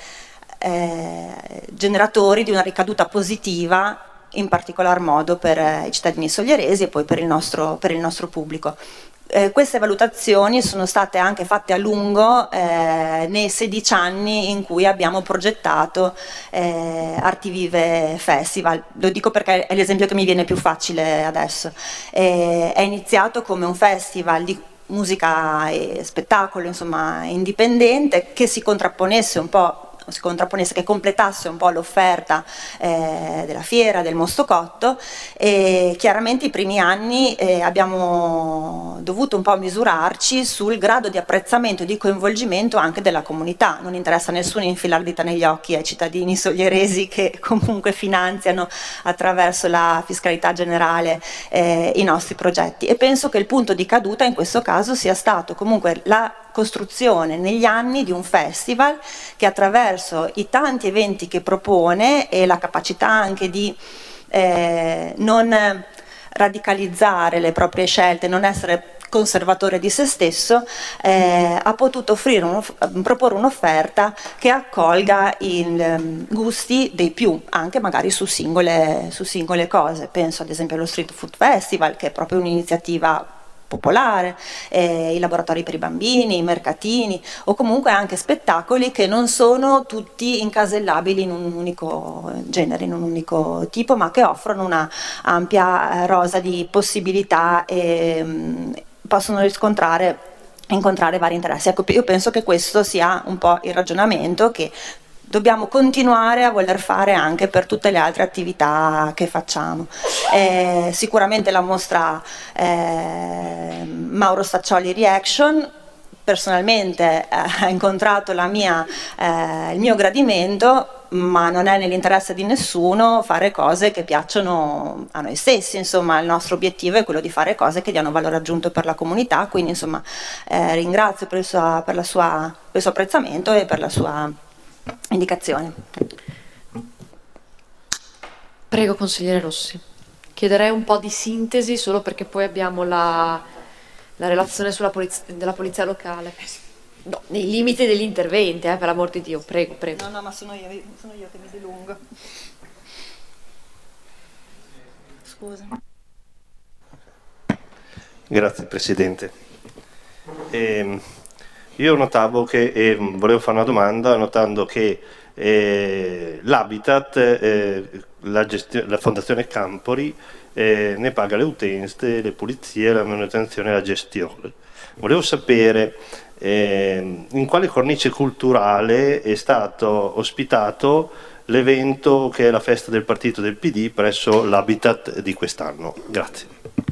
Speaker 2: eh, generatori di una ricaduta positiva in particolar modo per eh, i cittadini soglieresi e poi per il nostro, per il nostro pubblico. Eh, queste valutazioni sono state anche fatte a lungo eh, nei sedici anni in cui abbiamo progettato eh, Arti Vive Festival. Lo dico perché è l'esempio che mi viene più facile adesso. Eh, è iniziato come un festival di musica e spettacolo, insomma, indipendente che si contrapponesse un po' si contrapponesse, che completasse un po' l'offerta eh, della fiera, del Mosto Cotto e chiaramente i primi anni eh, abbiamo dovuto un po' misurarci sul grado di apprezzamento e di coinvolgimento anche della comunità. Non interessa a nessuno infilare dita negli occhi ai cittadini soglieresi che comunque finanziano attraverso la fiscalità generale eh, i nostri progetti e penso che il punto di caduta in questo caso sia stato comunque la costruzione negli anni di un festival che attraverso i tanti eventi che propone e la capacità anche di eh, non radicalizzare le proprie scelte, non essere conservatore di se stesso, eh, ha potuto offrire uno, proporre un'offerta che accolga i um, gusti dei più, anche magari su singole, su singole cose. Penso ad esempio allo Street Food Festival, che è proprio un'iniziativa popolare, eh, i laboratori per i bambini, i mercatini o comunque anche spettacoli che non sono tutti incasellabili in un unico genere, in un unico tipo, ma che offrono una ampia rosa di possibilità e mh, possono riscontrare incontrare vari interessi. Ecco, io penso che questo sia un po' il ragionamento che dobbiamo continuare a voler fare anche per tutte le altre attività che facciamo. Eh, sicuramente la mostra eh, Mauro Staccioli Reaction personalmente eh, ha incontrato la mia, eh, il mio gradimento, ma non è nell'interesse di nessuno fare cose che piacciono a noi stessi. Insomma, il nostro obiettivo è quello di fare cose che diano valore aggiunto per la comunità, quindi insomma eh, ringrazio per il, suo, per, la sua, per il suo apprezzamento e per la sua indicazione.
Speaker 1: Prego, consigliere Rossi. Chiederei un po' di sintesi solo perché poi abbiamo la, la relazione sulla polizia, della polizia locale. No, nei limiti degli interventi, eh, per l'amor di Dio, prego, prego.
Speaker 2: No, no, ma sono io, sono io che mi dilungo. Scusa.
Speaker 6: Grazie Presidente. Eh, io notavo che, eh, volevo fare una domanda, notando che eh, l'Habitat, eh, la, la Fondazione Campori, eh, ne paga le utenze, le pulizie, la manutenzione e la gestione. Volevo sapere eh, in quale cornice culturale è stato ospitato l'evento che è la festa del partito del P D presso l'Habitat di quest'anno. Grazie.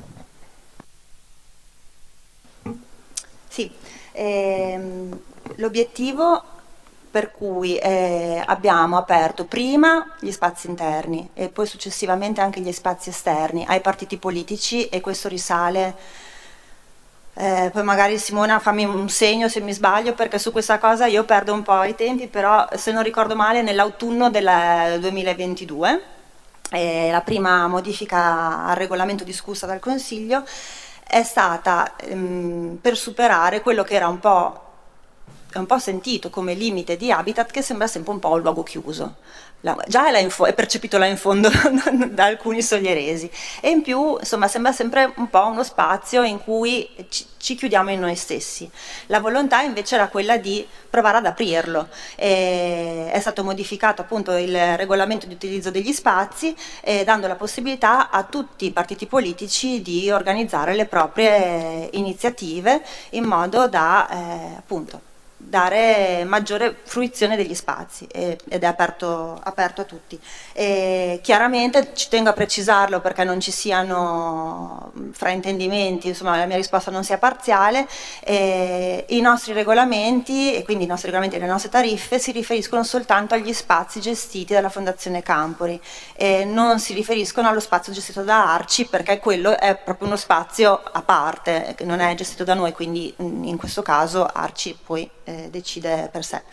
Speaker 2: Sì, ehm, l'obiettivo per cui eh, abbiamo aperto prima gli spazi interni e poi successivamente anche gli spazi esterni ai partiti politici, e questo risale, eh, poi magari Simona fammi un segno se mi sbaglio, perché su questa cosa io perdo un po' i tempi, però se non ricordo male nell'autunno del duemilaventidue, eh, la prima modifica al regolamento discussa dal Consiglio è stata ehm, per superare quello che era un po', un po' sentito come limite di Habitat, che sembra sempre un po' un luogo chiuso. La, già è, là in fo- è percepito là in fondo da alcuni soglieresi, e in più insomma sembra sempre un po' uno spazio in cui ci, ci chiudiamo in noi stessi. La volontà invece era quella di provare ad aprirlo. E è stato modificato appunto il regolamento di utilizzo degli spazi, eh, dando la possibilità a tutti i partiti politici di organizzare le proprie iniziative in modo da eh, appunto dare maggiore fruizione degli spazi, ed è aperto, aperto a tutti. E chiaramente ci tengo a precisarlo perché non ci siano fraintendimenti, insomma la mia risposta non sia parziale. E i nostri regolamenti, e quindi i nostri regolamenti e le nostre tariffe, si riferiscono soltanto agli spazi gestiti dalla Fondazione Campori e non si riferiscono allo spazio gestito da Arci, perché quello è proprio uno spazio a parte, che non è gestito da noi, quindi in questo caso Arci poi eh, decide per sé.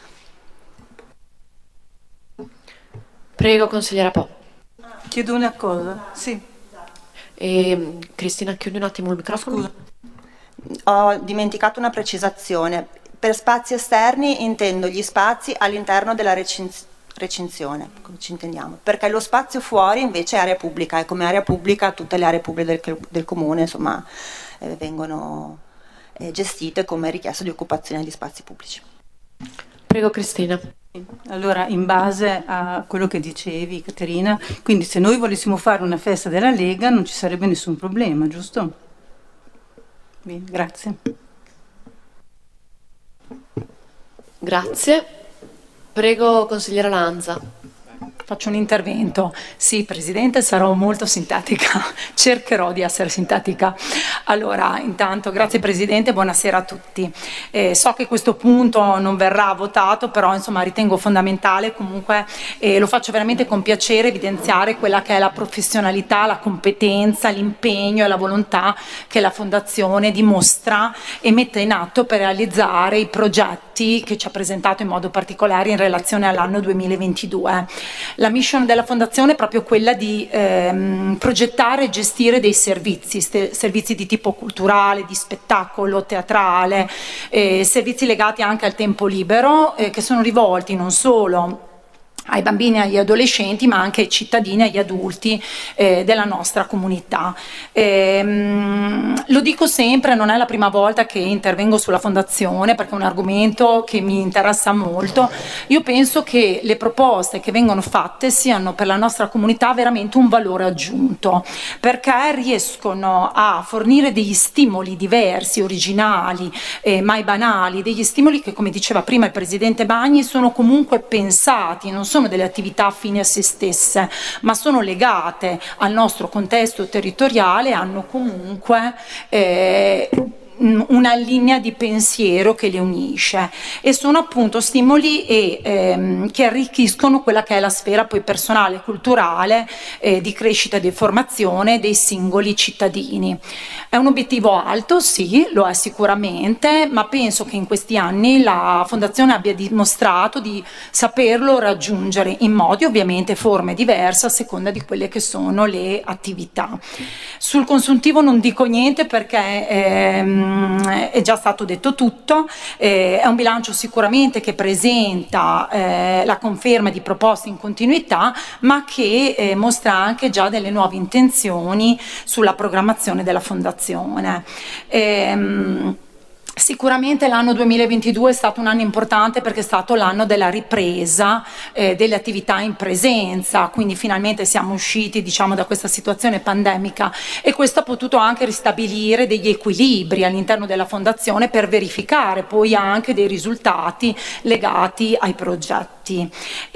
Speaker 1: Prego, consigliera Po.
Speaker 7: Chiedo una cosa, sì.
Speaker 1: E, Cristina, chiudi un attimo il microfono.
Speaker 7: Scusa.
Speaker 2: Ho dimenticato una precisazione. Per spazi esterni intendo gli spazi all'interno della recinzione, recinzione, come ci intendiamo, perché lo spazio fuori invece è area pubblica, e come area pubblica tutte le aree pubbliche del, del comune insomma eh, vengono eh, gestite come richiesta di occupazione degli spazi pubblici.
Speaker 1: Prego Cristina.
Speaker 7: Allora, in base a quello che dicevi Caterina, quindi se noi volessimo fare una festa della Lega non ci sarebbe nessun problema, giusto? Bene, grazie.
Speaker 1: Grazie. Prego, consigliera Lanza.
Speaker 8: Faccio un intervento. Sì, Presidente, sarò molto sintetica, cercherò di essere sintetica. Allora, intanto, grazie Presidente, buonasera a tutti. Eh, so che questo punto non verrà votato, però insomma ritengo fondamentale, comunque eh, lo faccio veramente con piacere evidenziare quella che è la professionalità, la competenza, l'impegno e la volontà che la Fondazione dimostra e mette in atto per realizzare i progetti che ci ha presentato in modo particolare in relazione all'anno duemilaventidue. La mission della Fondazione è proprio quella di ehm, progettare e gestire dei servizi, servizi di tipo culturale, di spettacolo, teatrale, eh, servizi legati anche al tempo libero, eh, che sono rivolti non solo ai bambini e agli adolescenti, ma anche ai cittadini e agli adulti eh, della nostra comunità. Ehm, lo dico sempre, non è la prima volta che intervengo sulla fondazione, perché è un argomento che mi interessa molto. Io penso che le proposte che vengono fatte siano per la nostra comunità veramente un valore aggiunto, perché riescono a fornire degli stimoli diversi, originali, eh, mai banali, degli stimoli che, come diceva prima il Presidente Bagni, sono comunque pensati, non sono sono delle attività fini a se stesse, ma sono legate al nostro contesto territoriale, hanno comunque eh, una linea di pensiero che le unisce, e sono appunto stimoli e, ehm, che arricchiscono quella che è la sfera poi personale e culturale eh, di crescita e di formazione dei singoli cittadini. È un obiettivo alto, sì, lo è sicuramente, ma penso che in questi anni la Fondazione abbia dimostrato di saperlo raggiungere in modi, ovviamente forme diverse a seconda di quelle che sono le attività. Sul consuntivo non dico niente perché ehm, è già stato detto tutto. Eh, è un bilancio sicuramente che presenta eh, la conferma di proposte in continuità, ma che eh, mostra anche già delle nuove intenzioni sulla programmazione della Fondazione. Ehm, Sicuramente l'anno duemilaventidue è stato un anno importante perché è stato l'anno della ripresa eh, delle attività in presenza, quindi finalmente siamo usciti, diciamo, da questa situazione pandemica, e questo ha potuto anche ristabilire degli equilibri all'interno della Fondazione per verificare poi anche dei risultati legati ai progetti.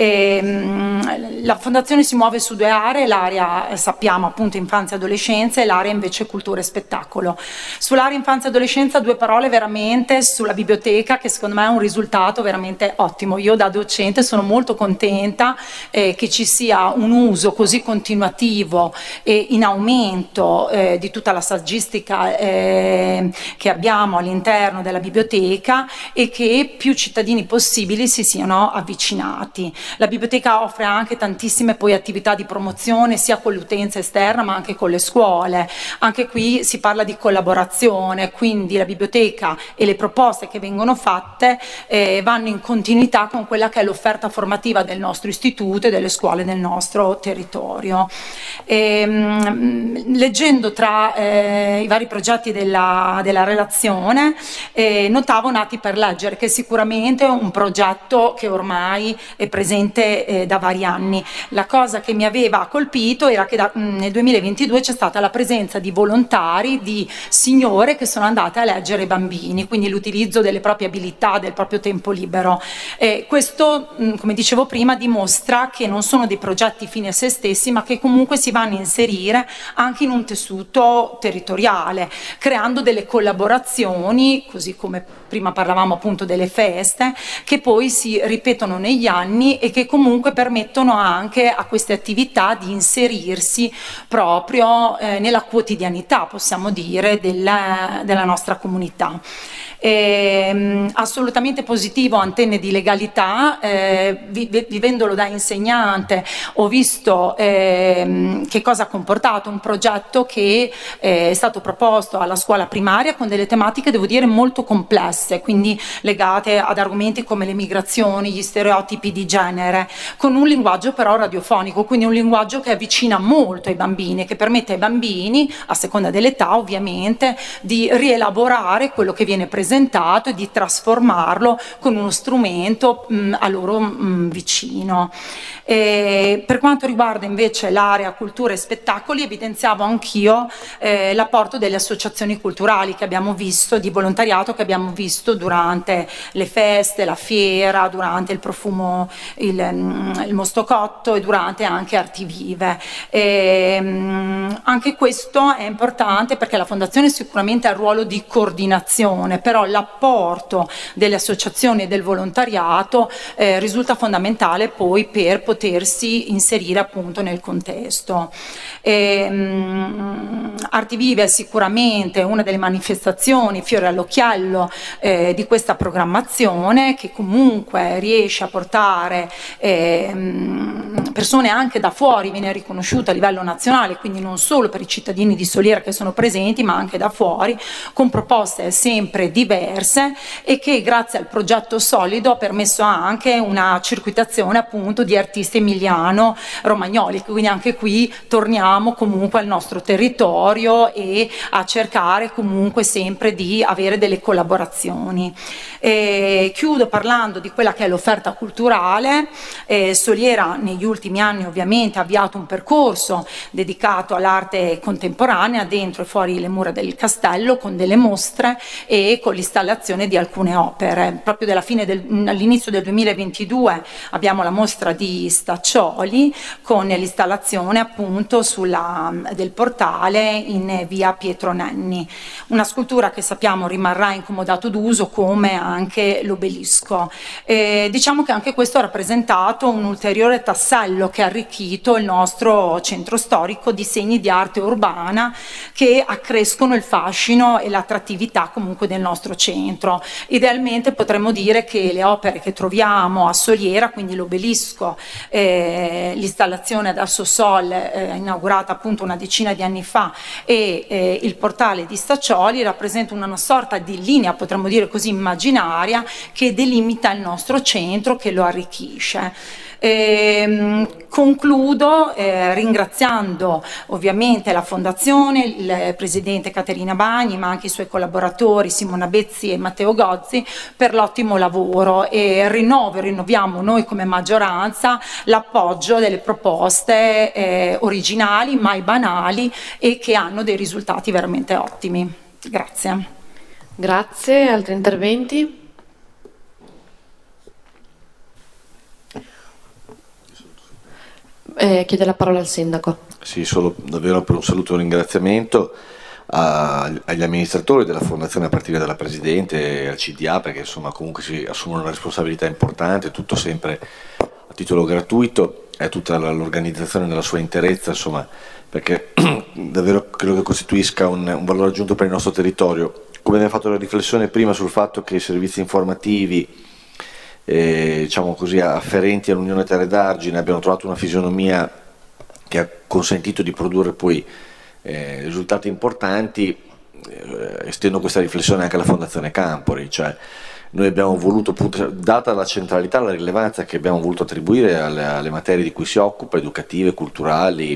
Speaker 8: E, la Fondazione si muove su due aree, l'area eh, sappiamo appunto infanzia e adolescenza, e l'area invece cultura e spettacolo. Sull'area infanzia e adolescenza due parole veramente sulla biblioteca, che secondo me è un risultato veramente ottimo. Io da docente sono molto contenta eh, che ci sia un uso così continuativo e in aumento eh, di tutta la saggistica eh, che abbiamo all'interno della biblioteca, e che più cittadini possibili si siano avvicinati. La biblioteca offre anche tantissime poi attività di promozione sia con l'utenza esterna ma anche con le scuole. Anche qui si parla di collaborazione, quindi la biblioteca e le proposte che vengono fatte eh, vanno in continuità con quella che è l'offerta formativa del nostro istituto e delle scuole del nostro territorio. E, mh, leggendo tra eh, i vari progetti della, della relazione eh, notavo Nati per leggere, che è sicuramente un progetto che ormai è presente eh, da vari anni. La cosa che mi aveva colpito era che da, mh, nel duemilaventidue c'è stata la presenza di volontari, di signore che sono andate a leggere i bambini, quindi l'utilizzo delle proprie abilità, del proprio tempo libero. Eh, questo, mh, come dicevo prima, dimostra che non sono dei progetti fini a se stessi, ma che comunque si vanno a inserire anche in un tessuto territoriale, creando delle collaborazioni, così come prima parlavamo appunto delle feste, che poi si ripetono negli anni e che comunque permettono anche a queste attività di inserirsi proprio eh, nella quotidianità, possiamo dire, della, della nostra comunità. Eh, assolutamente positivo Antenne di Legalità, eh, vivendolo da insegnante ho visto eh, che cosa ha comportato un progetto che eh, è stato proposto alla scuola primaria con delle tematiche, devo dire, molto complesse, quindi legate ad argomenti come le migrazioni, gli stereotipi di genere, con un linguaggio però radiofonico, quindi un linguaggio che avvicina molto ai bambini, che permette ai bambini, a seconda dell'età ovviamente, di rielaborare quello che viene presentato e di trasformarlo con uno strumento mh, a loro mh, vicino. E per quanto riguarda invece l'area cultura e spettacoli, evidenziavo anch'io eh, l'apporto delle associazioni culturali che abbiamo visto, di volontariato che abbiamo visto durante le feste, la fiera, durante il profumo, il, il mosto cotto e durante anche Arti Vive. E, mh, anche questo è importante perché la Fondazione sicuramente ha il ruolo di coordinazione, però l'apporto delle associazioni e del volontariato eh, risulta fondamentale poi per potersi inserire appunto nel contesto. E, mh, Arti Vive è sicuramente una delle manifestazioni, fiore all'occhiello eh, di questa programmazione, che comunque riesce a portare eh, mh, persone anche da fuori, viene riconosciuta a livello nazionale, quindi non solo per i cittadini di Soliera che sono presenti, ma anche da fuori, con proposte sempre diverse, e che grazie al progetto Solido ha permesso anche una circuitazione appunto di artisti emiliano-romagnoli, quindi anche qui torniamo comunque al nostro territorio e a cercare comunque sempre di avere delle collaborazioni. E chiudo parlando di quella che è l'offerta culturale. eh, Soliera negli ultimi anni ovviamente ha avviato un percorso dedicato all'arte contemporanea dentro e fuori le mura del castello, con delle mostre e con l'installazione di alcune opere. Proprio della fine del, all'inizio del duemilaventidue abbiamo la mostra di Staccioli con l'installazione appunto sulla, del portale in via Pietro Nenni, una scultura che sappiamo rimarrà incomodato d'uso come anche l'obelisco. Eh, diciamo che anche questo ha rappresentato un ulteriore tassello che ha arricchito il nostro centro storico di segni di arte urbana che accrescono il fascino e l'attrattività comunque del nostro centro. Idealmente potremmo dire che le opere che troviamo a Soliera, quindi l'obelisco, eh, l'installazione ad Assosol eh, inaugurata appunto una decina di anni fa, e eh, il portale di Staccioli rappresentano una sorta di linea, potremmo dire così, immaginaria che delimita il nostro centro, che lo arricchisce. Eh, concludo eh, ringraziando ovviamente la Fondazione, il Presidente Caterina Bagni, ma anche i suoi collaboratori Simona Bezzi e Matteo Gozzi per l'ottimo lavoro, e rinnovo, rinnoviamo noi come maggioranza l'appoggio delle proposte eh, originali, mai banali, e che hanno dei risultati veramente ottimi. Grazie.
Speaker 1: Grazie. Altri interventi? Eh, chiede la parola al Sindaco.
Speaker 9: Sì, solo davvero per un saluto e un ringraziamento a, agli amministratori della Fondazione, a partire dalla Presidente e al C D A, perché insomma comunque si assumono una responsabilità importante, tutto sempre a titolo gratuito, e tutta l'organizzazione nella sua interezza, insomma, perché davvero credo che costituisca un, un valore aggiunto per il nostro territorio. Come abbiamo fatto la riflessione prima sul fatto che i servizi informativi Eh, diciamo così, afferenti all'Unione Terre d'Argine abbiano trovato una fisionomia che ha consentito di produrre poi eh, risultati importanti, eh, estendo questa riflessione anche alla Fondazione Campori, cioè noi abbiamo voluto, appunto, data la centralità, la rilevanza che abbiamo voluto attribuire alle, alle materie di cui si occupa, educative, culturali,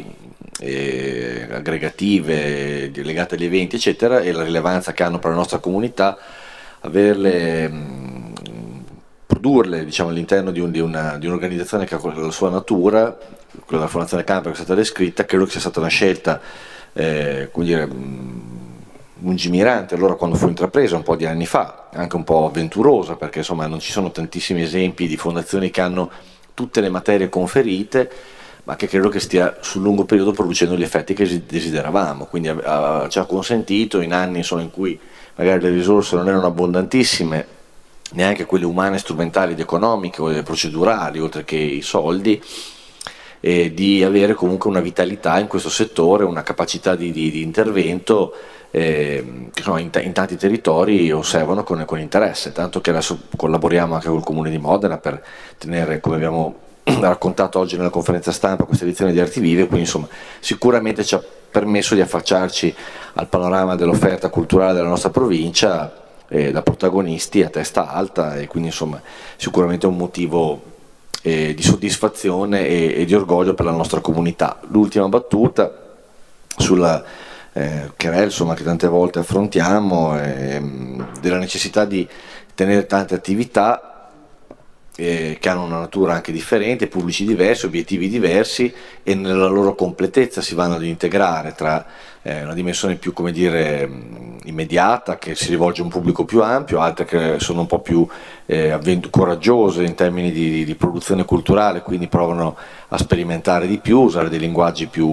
Speaker 9: eh, aggregative, legate agli eventi eccetera, e la rilevanza che hanno per la nostra comunità, averle mh, produrle, diciamo, all'interno di, un, di, una, di un'organizzazione che ha la sua natura, quella della Fondazione Campori che è stata descritta, credo che sia stata una scelta eh, come dire, lungimirante allora quando fu intrapresa un po' di anni fa, anche un po' avventurosa, perché insomma non ci sono tantissimi esempi di fondazioni che hanno tutte le materie conferite, ma che credo che stia sul lungo periodo producendo gli effetti che desideravamo, quindi ha, ci ha consentito in anni insomma, in cui magari le risorse non erano abbondantissime, neanche quelle umane, strumentali ed economiche o procedurali, oltre che i soldi, e di avere comunque una vitalità in questo settore, una capacità di, di, di intervento eh, che insomma, in, in tanti territori osservano con, con interesse, tanto che adesso collaboriamo anche col Comune di Modena per tenere, come abbiamo raccontato oggi nella conferenza stampa, questa edizione di Arti Vive, quindi insomma sicuramente ci ha permesso di affacciarci al panorama dell'offerta culturale della nostra provincia, Eh, da protagonisti a testa alta, e quindi insomma sicuramente un motivo eh, di soddisfazione e, e di orgoglio per la nostra comunità. L'ultima battuta sulla eh, querela insomma, che tante volte affrontiamo, eh, della necessità di tenere tante attività eh, che hanno una natura anche differente, pubblici diversi, obiettivi diversi, e nella loro completezza si vanno ad integrare tra eh, una dimensione più, come dire, immediata, che si rivolge a un pubblico più ampio, altre che sono un po' più eh, coraggiose in termini di, di produzione culturale, quindi provano a sperimentare di più, usare dei linguaggi più,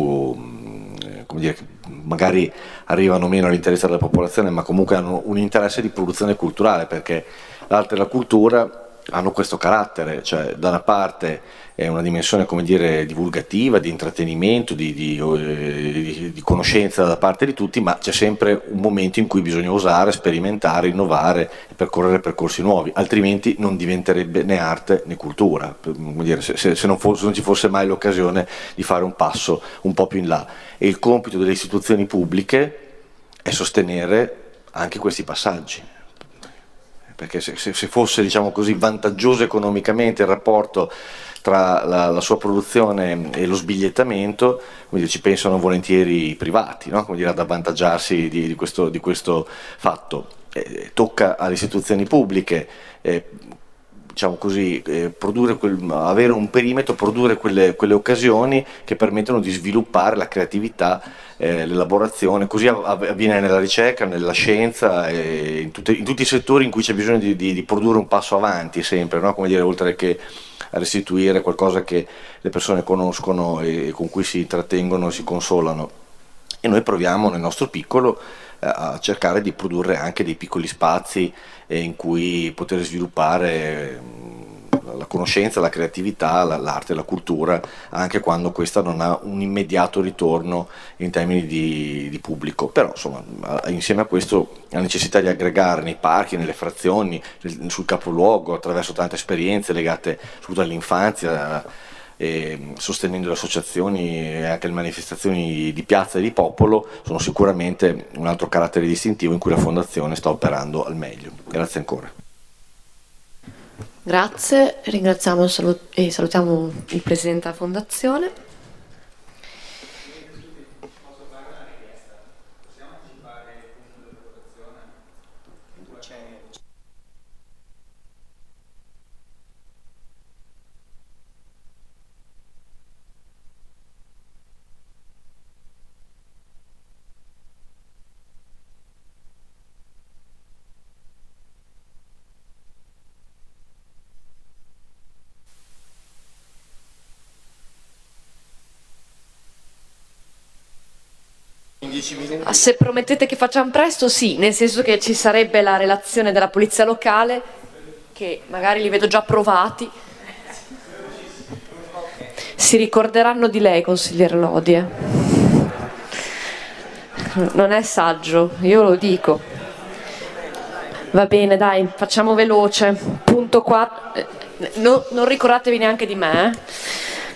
Speaker 9: eh, come dire, che magari arrivano meno all'interesse della popolazione, ma comunque hanno un interesse di produzione culturale, perché l'arte e la cultura hanno questo carattere, cioè da una parte è una dimensione, come dire, divulgativa, di intrattenimento, di, di, di, di conoscenza da parte di tutti, ma c'è sempre un momento in cui bisogna osare, sperimentare, innovare e percorrere percorsi nuovi, altrimenti non diventerebbe né arte né cultura, come dire, se, se, non fosse, non ci fosse mai l'occasione di fare un passo un po' più in là. E il compito delle istituzioni pubbliche è sostenere anche questi passaggi, perché se, se fosse, diciamo così, vantaggioso economicamente il rapporto tra la, la sua produzione e lo sbigliettamento, come dire, ci pensano volentieri i privati, no? Come dire, ad avvantaggiarsi di, di, questo, di questo fatto. Eh, tocca alle istituzioni pubbliche eh, diciamo così, eh, produrre quel, avere un perimetro, produrre quelle, quelle occasioni che permettono di sviluppare la creatività, eh, l'elaborazione, così avviene nella ricerca, nella scienza, eh, in, tutte, in tutti i settori in cui c'è bisogno di, di, di produrre un passo avanti sempre, no? Come dire, oltre che a restituire qualcosa che le persone conoscono e con cui si intrattengono e si consolano. E noi proviamo nel nostro piccolo eh, a cercare di produrre anche dei piccoli spazi eh, in cui poter sviluppare eh, la conoscenza, la creatività, la, l'arte, la cultura, anche quando questa non ha un immediato ritorno in termini di, di pubblico. Però insomma, insieme a questo la necessità di aggregare nei parchi, nelle frazioni, sul capoluogo, attraverso tante esperienze legate soprattutto all'infanzia, e sostenendo le associazioni e anche le manifestazioni di piazza e di popolo, sono sicuramente un altro carattere distintivo in cui la Fondazione sta operando al meglio. Grazie ancora.
Speaker 1: Grazie, ringraziamo e salutiamo il Presidente della Fondazione. Se promettete che facciamo presto, sì, nel senso che ci sarebbe la relazione della polizia locale, che magari li vedo già provati. Si ricorderanno di lei, consigliere Lodi. Eh. Non è saggio, io lo dico. Va bene, dai, facciamo veloce. Punto quattro. No, non ricordatevi neanche di me, eh.